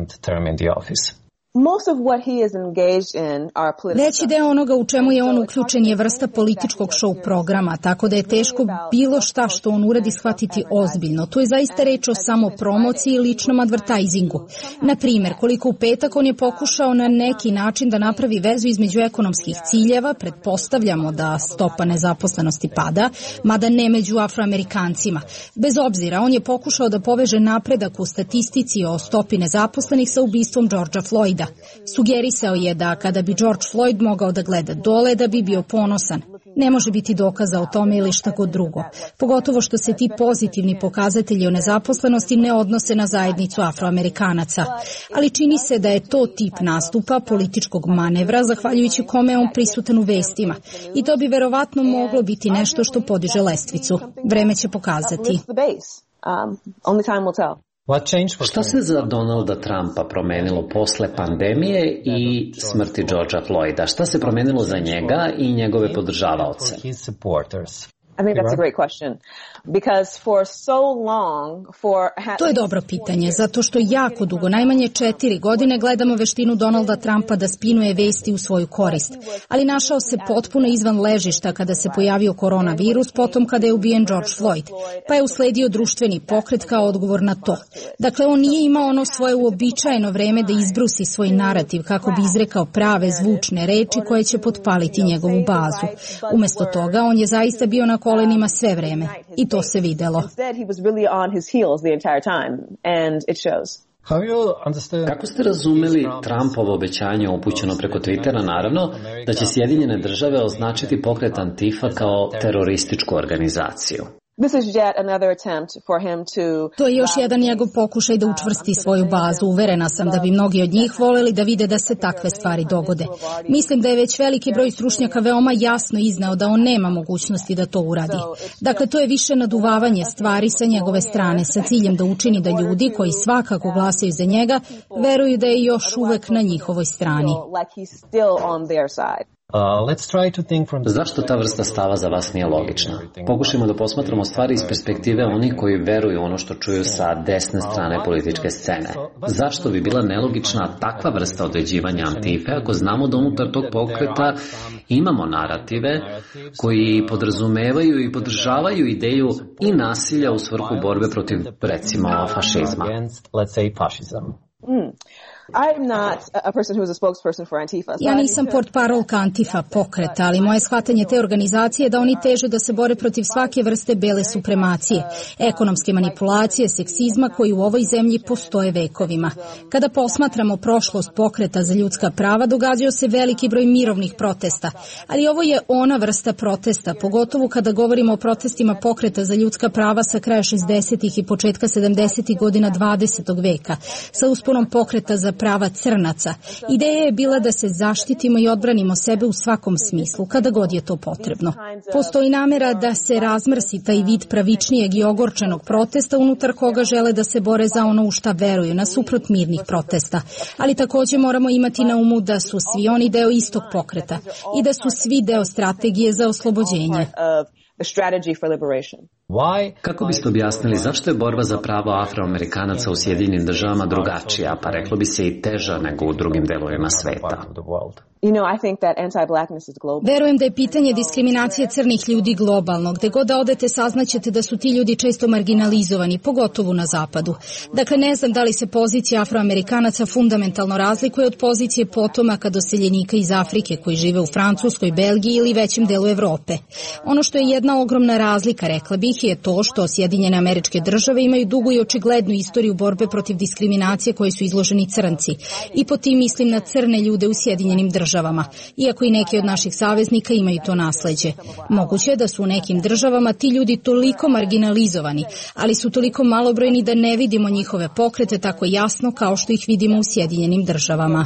Veći deo onoga u čemu je on uključen je vrsta političkog show programa, tako da je teško bilo šta što on uradi shvatiti ozbiljno. Tu je zaista reč o samopromociji i ličnom advertisingu. Na primjer, koliko u petak on je pokušao na neki način da napravi vezu između ekonomskih ciljeva, pretpostavljamo da stopa nezaposlenosti pada, mada ne među Afroamerikancima. Bez obzira, on je pokušao da poveže napredak u statistici o stopi nezaposlenih sa ubistvom Georgea Floyda. Sugerisao je da kada bi George Floyd mogao da gleda dole, da bi bio ponosan. Ne može biti dokaza o tome ili šta god drugo. Pogotovo što se ti pozitivni pokazatelji o nezaposlenosti ne odnose na zajednicu Afroamerikanaca. Ali čini se da je to tip nastupa, političkog manevra, zahvaljujući kome je on prisutan u vestima. I to bi verovatno moglo biti nešto što podiže lestvicu. Vreme će pokazati. Šta se za Donalda Trumpa promenilo posle pandemije i smrti Georgea Floyda? Šta se promenilo za njega i njegove podržavaoce? To je dobro pitanje, zato što jako dugo, najmanje 4 godine, gledamo veštinu Donalda Trumpa da spinuje vesti u svoju korist. Ali našao se potpuno izvan ležišta kada se pojavio koronavirus, potom kada je ubijen George Floyd, pa je usledio društveni pokret kao odgovor na to. Dakle, on nije imao ono svoje uobičajeno vreme da izbrusi svoj narativ kako bi izrekao prave zvučne reči koje će potpaliti njegovu bazu. Umesto toga, on je zaista bio na kolenima sve vreme i to se videlo. Kako ste razumeli Trumpovo obećanje upućeno preko Twittera, naravno, da će Sjedinjene države označiti pokret Antifa kao terorističku organizaciju? To je još jedan njegov pokušaj da učvrsti svoju bazu. Uverena sam da bi mnogi od njih voleli da vide da se takve stvari dogode. Mislim da je već veliki broj stručnjaka veoma jasno izneo da on nema mogućnosti da to uradi. Dakle, to je više naduvavanje stvari sa njegove strane sa ciljem da učini da ljudi koji svakako glasaju za njega veruju da je još uvek na njihovoj strani. Zašto ta vrsta stava za vas nije logična? Pokušajmo da posmatramo stvari iz perspektive onih koji veruju ono što čuju sa desne strane političke scene. Zašto bi bila nelogična takva vrsta određivanja Antife ako znamo da unutar tog pokreta imamo narative koji podrazumevaju i podržavaju ideju i nasilja u svrhu borbe protiv, recimo, fašizma? Ja nisam portparolka Antifa pokreta, ali moje shvatanje te organizacije je da oni teže da se bore protiv svake vrste bele supremacije, ekonomske manipulacije, seksizma koji u ovoj zemlji postoje vekovima. Kada posmatramo prošlost pokreta za ljudska prava, događao se veliki broj mirovnih protesta, ali ovo je ona vrsta protesta, pogotovo kada govorimo o protestima pokreta za ljudska prava sa kraja 60. i početka 70. godina 20. veka, sa usponom pokreta za prava crnaca. Ideja je bila da se zaštitimo i odbranimo sebe u svakom smislu, kada god je to potrebno. Postoji namera da se razmrsi taj vid pravičnijeg i ogorčenog protesta unutar koga žele da se bore za ono u šta veruju, nasuprot mirnih protesta. Ali također moramo imati na umu da su svi oni deo istog pokreta i da su svi deo strategije za oslobođenje. Kako biste objasnili zašto je borba za pravo Afroamerikanaca u Sjedinjenim državama drugačija, pa reklo bi se i teža nego u drugim delovima sveta? Verujem da je pitanje diskriminacije crnih ljudi globalno. Gde god da odete saznaćete da su ti ljudi često marginalizovani, pogotovo na zapadu. Dakle, ne znam da li se pozicija Afroamerikanaca fundamentalno razlikuje od pozicije potomaka doseljenika iz Afrike koji žive u Francuskoj, Belgiji ili većem delu Evrope. Ono što je jedna ogromna razlika, rekla bih, je to što Sjedinjene Američke Države imaju dugu i očiglednu istoriju borbe protiv diskriminacije koje su izloženi crnci. I po tim mislim na crne ljude u Sjedinjenim državama, iako i neki od naših saveznika imaju to nasleđe. Moguće je da su u nekim državama ti ljudi toliko marginalizovani, ali su toliko malobrojni da ne vidimo njihove pokrete tako jasno kao što ih vidimo u Sjedinjenim državama.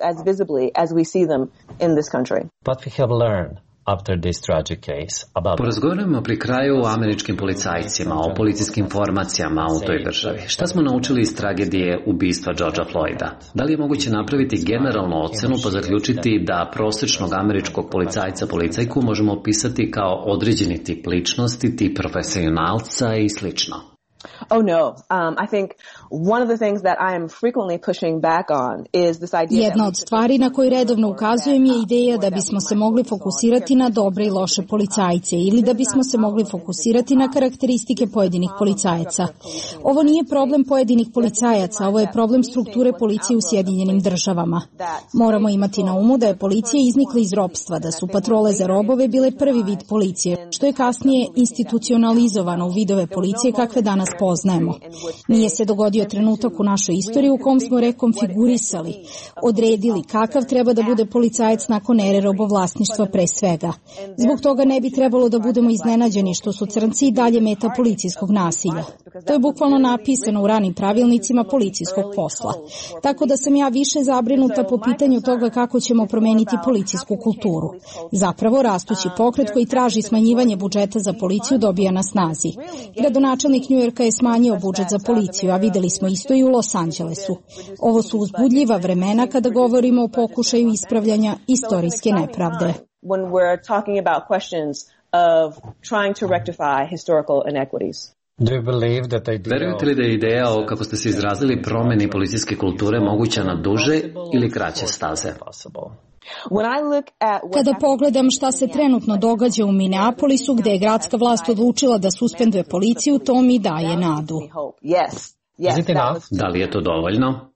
Porazgovaramo pri kraju o američkim policajcima, o policijskim formacijama u toj državi. Šta smo naučili iz tragedije ubistva Georgea Floyda? Da li je moguće napraviti generalnu ocenu pa zaključiti da prosječnog američkog policajca-policajku možemo opisati kao određeni tip ličnosti, tip profesionalca i slično? Oh no, I think one of the things that I am frequently pushing back on is this idea. Jedna od stvari na koju redovno ukazujem je ideja da bismo se mogli fokusirati na dobre i loše policajce ili da bismo se mogli fokusirati na karakteristike pojedinih policajaca. Ovo nije problem pojedinih policajaca, ovo je problem strukture policije u Sjedinjenim državama. Moramo imati na umu da je policija iznikla iz ropstva, da su patrole za robove bile prvi vid policije, što je kasnije institucionalizovano u vidove policije kakve danas poznajemo. Nije se dogodio trenutak u našoj istoriji u kom smo rekonfigurisali, odredili kakav treba da bude policajac nakon ere robovlasništva pre svega. Zbog toga ne bi trebalo da budemo iznenađeni što su crnci i dalje meta policijskog nasilja. To je bukvalno napisano u ranim pravilnicima policijskog posla. Tako da sam ja više zabrinuta po pitanju toga kako ćemo promeniti policijsku kulturu. Zapravo, rastući pokret koji traži smanjivanje budžeta za policiju dobija na snazi. Gradonačelnik Njujorka je smanjio budžet za policiju, a videli smo isto i u Los Angelesu. Ovo su uzbudljiva vremena kada govorimo o pokušaju ispravljanja istorijske nepravde. When we're talking about questions of trying to rectify historical inequities. Verujete li da je ideja o, kako ste se izrazili, promeni policijske kulture moguća na duže ili kraće staze? Kada pogledam šta se trenutno događa u Minneapolisu, gde je gradska vlast odlučila da suspenduje policiju, to mi daje nadu. Da li je to dovoljno?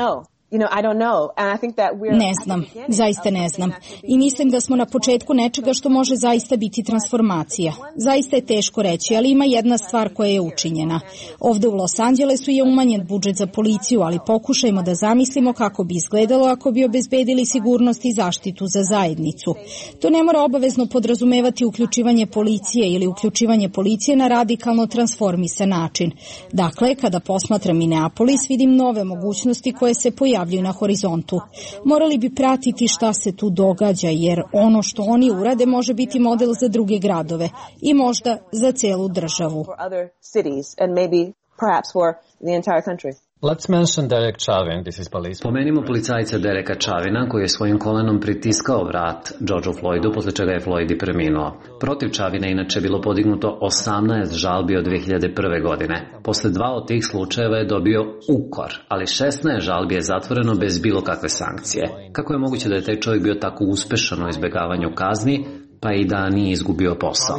Ne znam, zaista ne znam. I mislim da smo na početku nečega što može zaista biti transformacija. Zaista je teško reći, ali ima jedna stvar koja je učinjena. Ovde u Los Angelesu je umanjen budžet za policiju, ali pokušajmo da zamislimo kako bi izgledalo ako bi obezbedili sigurnost i zaštitu za zajednicu. To ne mora obavezno podrazumevati uključivanje policije ili uključivanje policije na radikalno transformisan način. Dakle, kada posmatram Minneapolis, vidim nove mogućnosti koje se pojavljaju na horizontu. Morali bi pratiti šta se tu događa, jer ono što oni urade može biti model za druge gradove i možda za celu državu. Pomenimo policajca Dereka Chavina koji je svojim kolenom pritiskao vrat Georgeu Floydu, posle čega je Floyd i preminuo. Protiv Chavina inače bilo podignuto 18 žalbi od 2001. godine. Posle 2 od tih slučajeva je dobio ukor, ali 16 žalbi je zatvoreno bez bilo kakve sankcije. Kako je moguće da je taj čovjek bio tako uspešan u izbegavanju kazni, pa i da nije izgubio posao?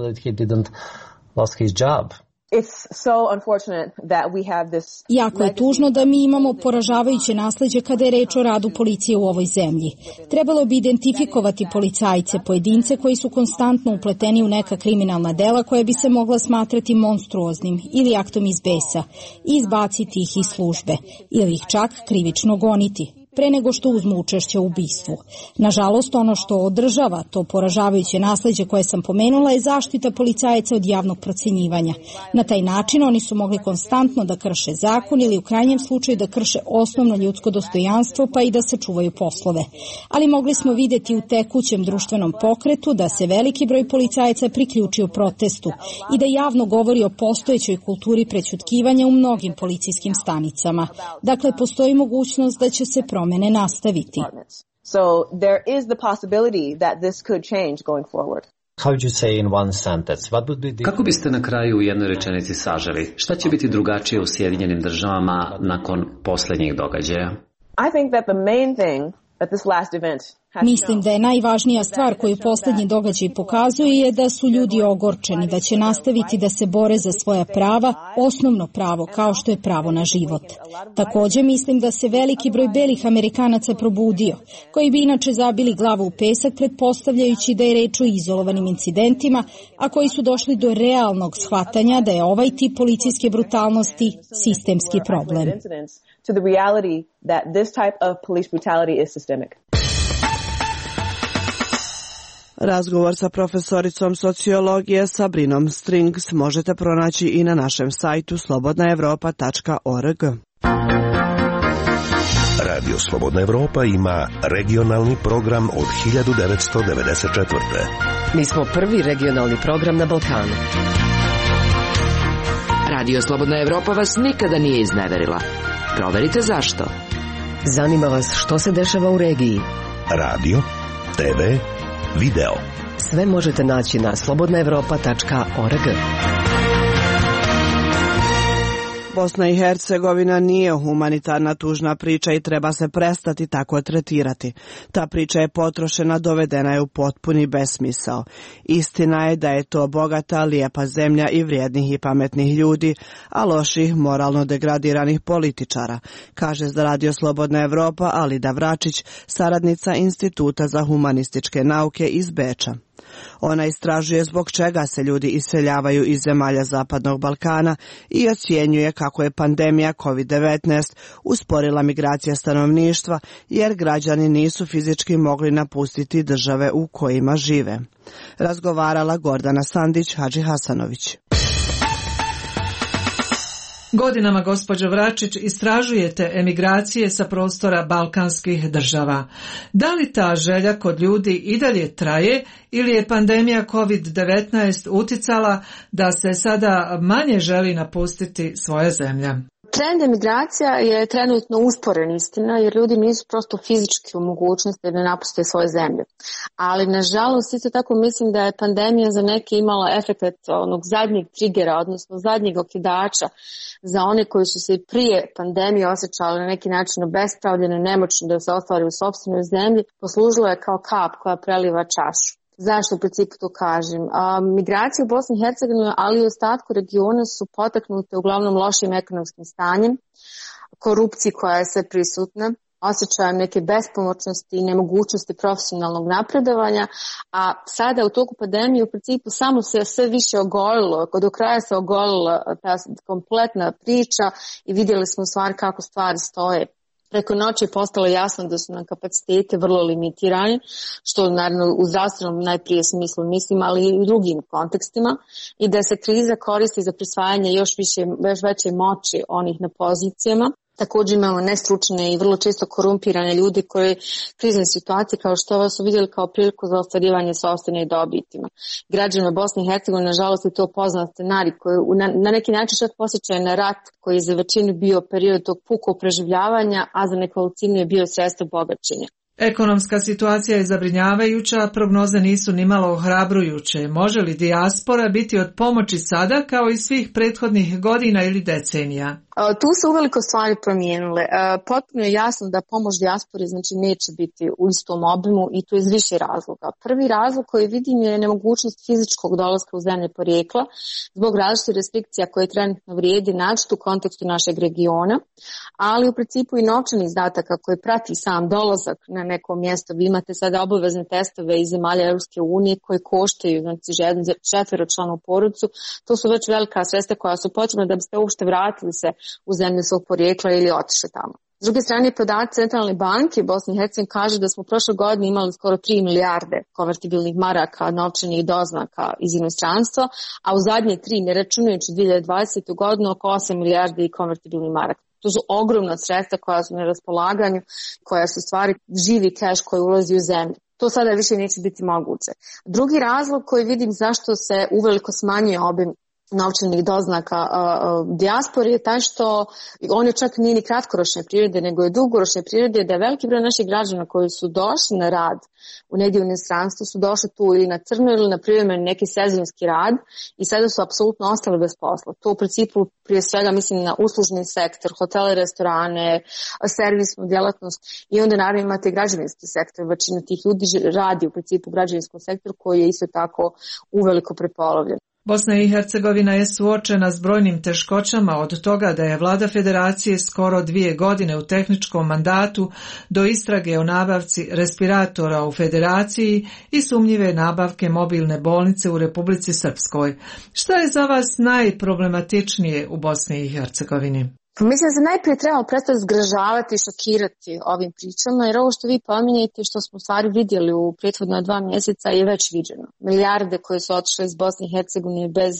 Jako je tužno da mi imamo poražavajuće nasleđe kada je reč o radu policije u ovoj zemlji. Trebalo bi identifikovati policajce, pojedince koji su konstantno upleteni u neka kriminalna dela koja bi se mogla smatrati monstruoznim ili aktom iz besa i izbaciti ih iz službe ili ih čak krivično goniti pre nego što uzmu učešće u ubistvu. Nažalost, ono što održava to poražavajuće nasleđe koje sam pomenula je zaštita policajaca od javnog procenjivanja. Na taj način oni su mogli konstantno da krše zakon ili u krajnjem slučaju da krše osnovno ljudsko dostojanstvo pa i da sačuvaju poslove. Ali mogli smo videti u tekućem društvenom pokretu da se veliki broj policajaca priključio protestu i da javno govori o postojećoj kulturi prećutkivanja u mnogim policijskim stanicama. Dakle, postoji mogućnost da će se promene nastaviti. So there is the possibility that this could change going forward. Kako biste na kraju u jednoj rečenici saželi? Šta će biti drugačije u Sjedinjenim državama nakon posljednjih događaja? I think that the main thing that this last event Mislim da je najvažnija stvar koju posljednji događaj pokazuje je da su ljudi ogorčeni, da će nastaviti da se bore za svoja prava, osnovno pravo kao što je pravo na život. Također mislim da se veliki broj belih Amerikanaca probudio, koji bi inače zabili glavu u pesak pretpostavljajući da je reč o izolovanim incidentima, a koji su došli do realnog shvatanja da je ovaj tip policijske brutalnosti sistemski problem. To the reality that this type of police brutality is systemic. Razgovor sa profesoricom sociologije Sabrinom Strings možete pronaći i na našem sajtu slobodnaevropa.org. Radio Slobodna Evropa ima regionalni program od 1994. Mi smo prvi regionalni program na Balkanu. Radio Slobodna Evropa vas nikada nije izneverila. Proverite zašto. Zanima vas što se dešava u regiji. Radio, TV, video. Sve možete naći na slobodnaevropa.org. Bosna i Hercegovina nije humanitarna tužna priča i treba se prestati tako tretirati. Ta priča je potrošena, dovedena je u potpuni besmisao. Istina je da je to bogata, lijepa zemlja i vrijednih i pametnih ljudi, a loših, moralno degradiranih političara, kaže za Radio Slobodna Evropa Alida Vračić, saradnica Instituta za humanističke nauke iz Beča. Ona istražuje zbog čega se ljudi iseljavaju iz zemalja Zapadnog Balkana i ocjenjuje kako je pandemija COVID-19 usporila migracija stanovništva jer građani nisu fizički mogli napustiti države u kojima žive. Razgovarala Gordana Sandić Hadži Hasanović. Godinama, gospođo Vračić, istražujete emigracije sa prostora balkanskih država. Da li ta želja kod ljudi i dalje traje ili je pandemija COVID-19 uticala da se sada manje želi napustiti svoja zemlja? Trend emigracija je trenutno usporen, istina, jer ljudi nisu prosto fizički u mogućnosti da napuste svoje zemlje. Ali, nažalost, isto tako mislim da je pandemija za neke imala efekt onog zadnjeg trigera, odnosno zadnjeg okidača za one koji su se prije pandemije osjećali na neki način obespravljene, nemoćni da se ostvari u sopstvenoj zemlji, poslužilo je kao kap koja preliva čašu. Zašto u principu to kažem? Migracije u Bosni i Hercegovini, ali i u ostatku regiona su potaknute uglavnom lošim ekonomskim stanjem, korupciji koja je sve prisutna, osjećajem neke bespomoćnosti i nemogućnosti profesionalnog napredovanja, a sada u toku pandemije u principu samo se sve više ogolilo, do kraja se ogolila ta kompletna priča i vidjeli smo u stvari kako stvari stoje. Preko noći je postalo jasno da su nam kapaciteti vrlo limitirani, što naravno u zdravstvenom najprije smislu mislim, ali i u drugim kontekstima, i da se kriza koristi za prisvajanje još veće moći onih na pozicijama. Također imamo nestručne i vrlo često korumpirane ljudi koji krizne situacije kao što ovo su vidjeli kao priliku za ostvarivanje sopstvene dobitima. Građanima Bosne i Hercegovine, nažalost, je to poznat scenarij koji na neki način čak posjeća na rat koji je za većinu bio period tog pukog preživljavanja, a za nekolicinu je bio sredstvo bogaćenja. Ekonomska situacija je zabrinjavajuća, prognoze nisu nimalo ohrabrujuće. Može li dijaspora biti od pomoći sada kao i svih prethodnih godina ili decenija? Tu se uveliko stvari promijenile. Potpuno je jasno da pomoć dijaspori znači neće biti u istom obimu i to iz više razloga. Prvi razlog koji vidim je nemogućnost fizičkog dolaska u zemlje porijekla zbog različitih restrikcija koje trenutno vrijedi naročito u kontekstu našeg regiona, ali u principu i novčanih izdataka koji prati sam dolazak na neko mjesto. Vi imate sada obavezne testove iz zemalja Europske unije koji koštaju znači 4-članu porodicu. To su već velika sredstva koja su potrebna da biste uopšte vratili se u zemlju svog porijekla ili otišli tamo. S druge strane, podaci Centralne banke Bosne i Hercegovine kaže da smo prošle godine imali skoro 3 milijarde konvertibilnih maraka, novčanih doznaka iz inostranstva, a u zadnje 3, ne računajući 2020. godinu, oko 8 milijardi konvertibilnih maraka. To su ogromna sredstva koja su na raspolaganju, koja su stvari živi keš koji ulazi u zemlju. To sada više neće biti moguće. Drugi razlog koji vidim zašto se uveliko smanjuje obim novčanih doznaka dijaspori je taj što on je čak nije ni kratkoročne prirode, nego je dugoročne prirode, da je veliki broj naših građana koji su došli na rad u negdje u inostranstvu su došli tu ili na crno ili na privremeni neki sezonski rad i sada su apsolutno ostali bez posla. To u principu prije svega mislim na uslužni sektor, hotele, restorane, servisnu djelatnost i onda naravno imate građevinski sektor. Većina tih ljudi radi u principu u građevinskom sektoru koji je isto tako uveliko prepolovljen. Bosna i Hercegovina je suočena s brojnim teškoćama od toga da je vlada federacije skoro 2 godine u tehničkom mandatu do istrage o nabavci respiratora u federaciji i sumnjive nabavke mobilne bolnice u Republici Srpskoj. Šta je za vas najproblematičnije u Bosni i Hercegovini? Mislim da se najprije trebamo prestati zgražavati i šokirati ovim pričama, jer ovo što vi pominjete, što smo u stvari vidjeli u prethodna 2 mjeseca je već viđeno. Milijarde koje su otišle iz Bosne i Hercegovine bez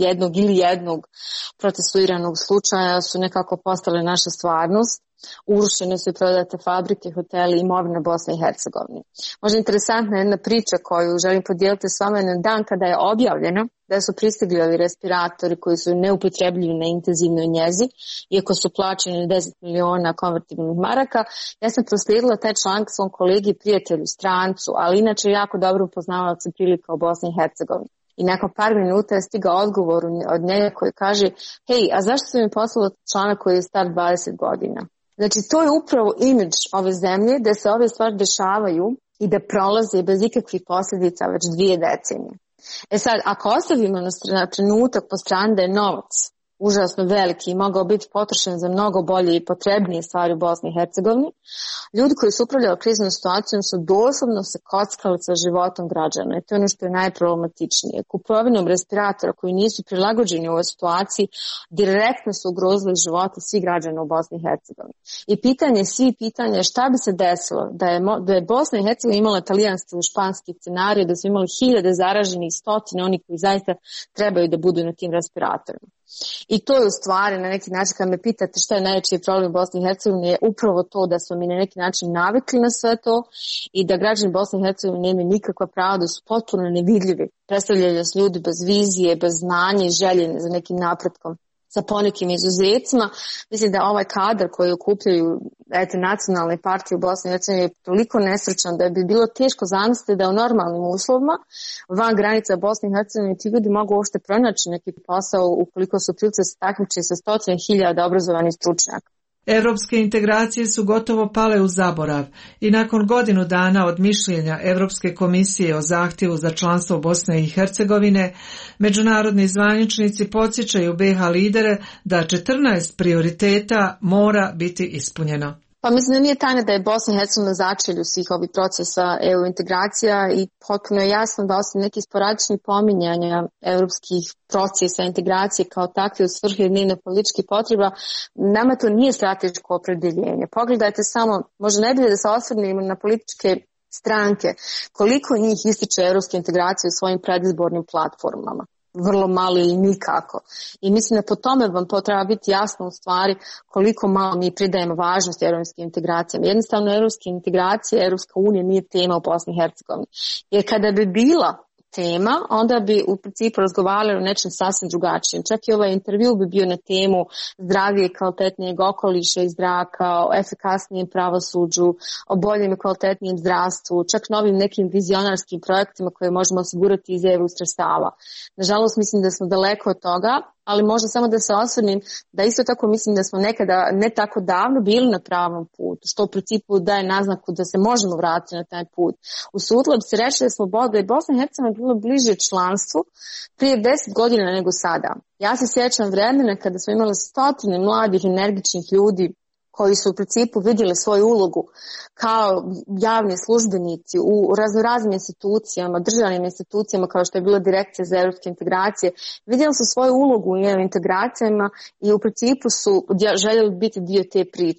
jednog procesuiranog slučaja su nekako postale naša stvarnost. Urušene su i prodate fabrike, hoteli, imovina Bosne i Hercegovine. Možda interesantna jedna priča koju želim podijeliti s vama na dan kada je objavljeno da su pristigli ovi respiratori koji su neupotrebljivi na intenzivnoj njezi, iako su plaćeni 10 miliona konvertibilnih maraka. Ja sam proslijedila taj članak svom kolegi i prijatelju, strancu, ali inače jako dobro upoznavaoca prilika u Bosni i Hercegovini. I nakon par minuta je stigao odgovor od njega koji kaže: hej, a zašto su mi poslali članak koji je star 20 godina? Znači, to je upravo imidž ove zemlje, da se ove stvari dešavaju i da prolaze bez ikakvih posljedica već 2 decenije. E sad, ako ostavimo na trenutak po strani da je novac užasno veliki i mogao biti potrošen za mnogo bolje i potrebnije stvari u Bosni i Hercegovini, ljudi koji su upravljali kriznom situacijom su doslovno se kockali sa životom građana i to je ono što je najproblematičnije. Kupovinom respiratora koji nisu prilagođeni u ovoj situaciji direktno su ugrozili živote svih građana u Bosni i Hercegovini. I pitanje je šta bi se desilo da je Bosna i Hercegovina imala talijanski ili španski scenarij, da su imali 1000 zaraženih, stotine onih koji zaista trebaju da budu na tim respiratorima. I to je u stvari na neki način, kad me pitate šta je najveći problem u Bosni i Hercegovini, je upravo to da smo mi na neki način navikli na sve to i da građani Bosne i Hercegovine nemaju nikakva prava, da su potpuno nevidljivi. Predstavljaju nas ljudi bez vizije, bez znanja i želje za nekim napretkom. Sa ponekim izuzecima. Mislim da ovaj kadar koji okupljaju nacionalne partije u Bosni i Hercegovini je toliko nesrećan da bi bilo teško zamisliti da u normalnim uslovima van granica Bosne i Hercegovine ti ljudi mogu uopšte pronaći neki posao ukoliko su prilice se takmiče sa 100.000 obrazovanih stručnjaka. Europske integracije su gotovo pale u zaborav i nakon godinu dana od mišljenja Europske komisije o zahtjevu za članstvo Bosne i Hercegovine, međunarodni zvaničnici podsjećaju BiH lidere da 14 prioriteta mora biti ispunjeno. Pa mislim da nije tajna da je Bosna i Hercegovina na začelju svih ovih procesa EU integracija i potpuno je jasno da osim nekih sporadičnih pominjanja europskih procesa integracije kao takve u svrhe dnevno političkih potreba, nama to nije strateško opredjeljenje. Pogledajte samo, možda najbolje da se osvrnemo na političke stranke, koliko njih ističe europske integracije u svojim predizbornim platformama. Vrlo malo ili nikako. I mislim da po tome vam to treba biti jasno u stvari koliko malo mi pridajemo važnost europskim integracijama. Jednostavno europske integracije, Europska unija nije tema u Bosni i Hercegovini. Jer kada bi bila tema, onda bi u principu razgovarali o nečem sasvim drugačijem. Čak i ovaj intervju bi bio na temu zdravije i kvalitetnijeg okoliša i zraka, o efikasnijem pravosuđu, o boljem i kvalitetnijem zdravstvu, čak novim nekim vizionarskim projektima koje možemo osigurati iz EU sredstava. Nažalost, mislim da smo daleko od toga, ali možda samo da se osvrnim da isto tako mislim da smo nekada ne tako davno bili na pravom putu, što u principu daje naznaku da se možemo vratiti na taj put. Usudila bi se reći da je Bosna i Hercegovina bilo bliže članstvu prije 10 godina nego sada. Ja se sjećam vremena kada smo imali stotine mladih, energičnih ljudi koji su u principu vidjeli svoju ulogu kao javni službenici u raznoraznim institucijama, državnim institucijama kao što je bila Direkcija za europske integracije. Vidjeli su svoju ulogu u integracijama i u principu su željeli biti dio te priče.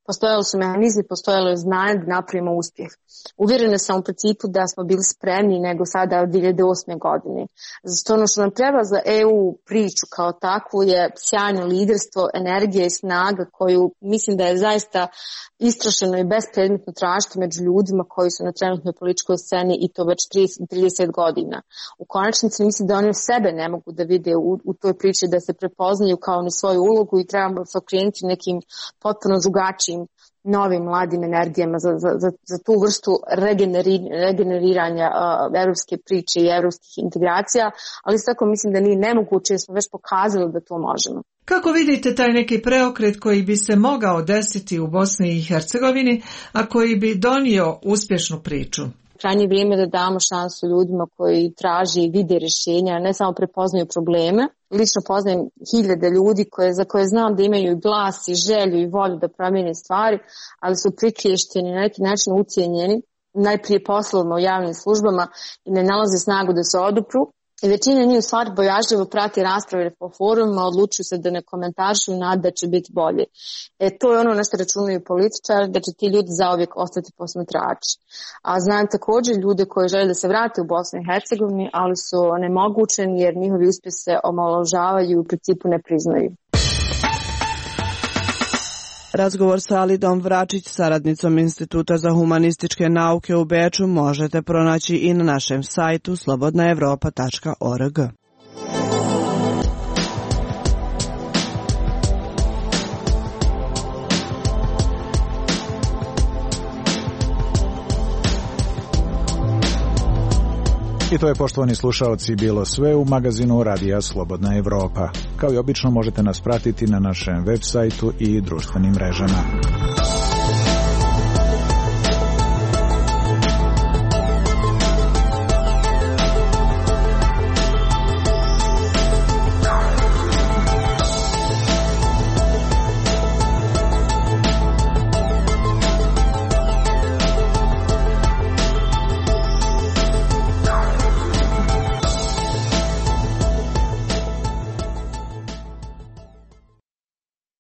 postojali su mehanizmi, postojalo je znanje da napravimo uspjeh. Uvjerena sam u principu da smo bili spremni nego sada od 2008. godine. Zato ono što nam treba za EU priču kao takvu je sjajno liderstvo, energija i snaga koju mislim da je zaista istrašeno i bespredmetno tražiti među ljudima koji su na trenutnoj političkoj sceni i to već 30 godina. U konačnici mislim da oni sebe ne mogu da vide u toj priči, da se prepoznaju kao na svoju ulogu i trebamo se okrenuti nekim potpuno drugačijim novim mladim energijama za tu vrstu regeneriranja evropske priče i evropskih integracija, ali isto tako mislim da nije nemoguće jer smo već pokazali da to možemo. Kako vidite taj neki preokret koji bi se mogao desiti u Bosni i Hercegovini, a koji bi donio uspješnu priču? Krajnje vrijeme da damo šansu ljudima koji traže i vide rješenja, ne samo prepoznaju probleme. Lično poznajem hiljade ljudi za koje znam da imaju i glas i želju i volju da promijene stvari, ali su priklješćeni, na neki način ucijenjeni, najprije poslovno u javnim službama i ne nalaze snagu da se odupru. I većina njih u stvari bojažljivo prati rasprave po forumima, odlučuju se da ne komentarišu i nada da će biti bolje. To je ono na što računaju političari, da će ti ljudi zauvijek ostati posmatrači. A znam također ljude koji žele da se vrate u Bosnu i Hercegovini, ali su onemogućeni jer njihovi uspjesi se omalovažavaju i u principu ne priznaju. Razgovor sa Alidom Vračić, saradnicom Instituta za humanističke nauke u Beču, možete pronaći i na našem sajtu slobodnaevropa.org. I to je, poštovani slušaoci, bilo sve u magazinu Radija Slobodna Evropa. Kao i obično možete nas pratiti na našem web sajtu i društvenim mrežama.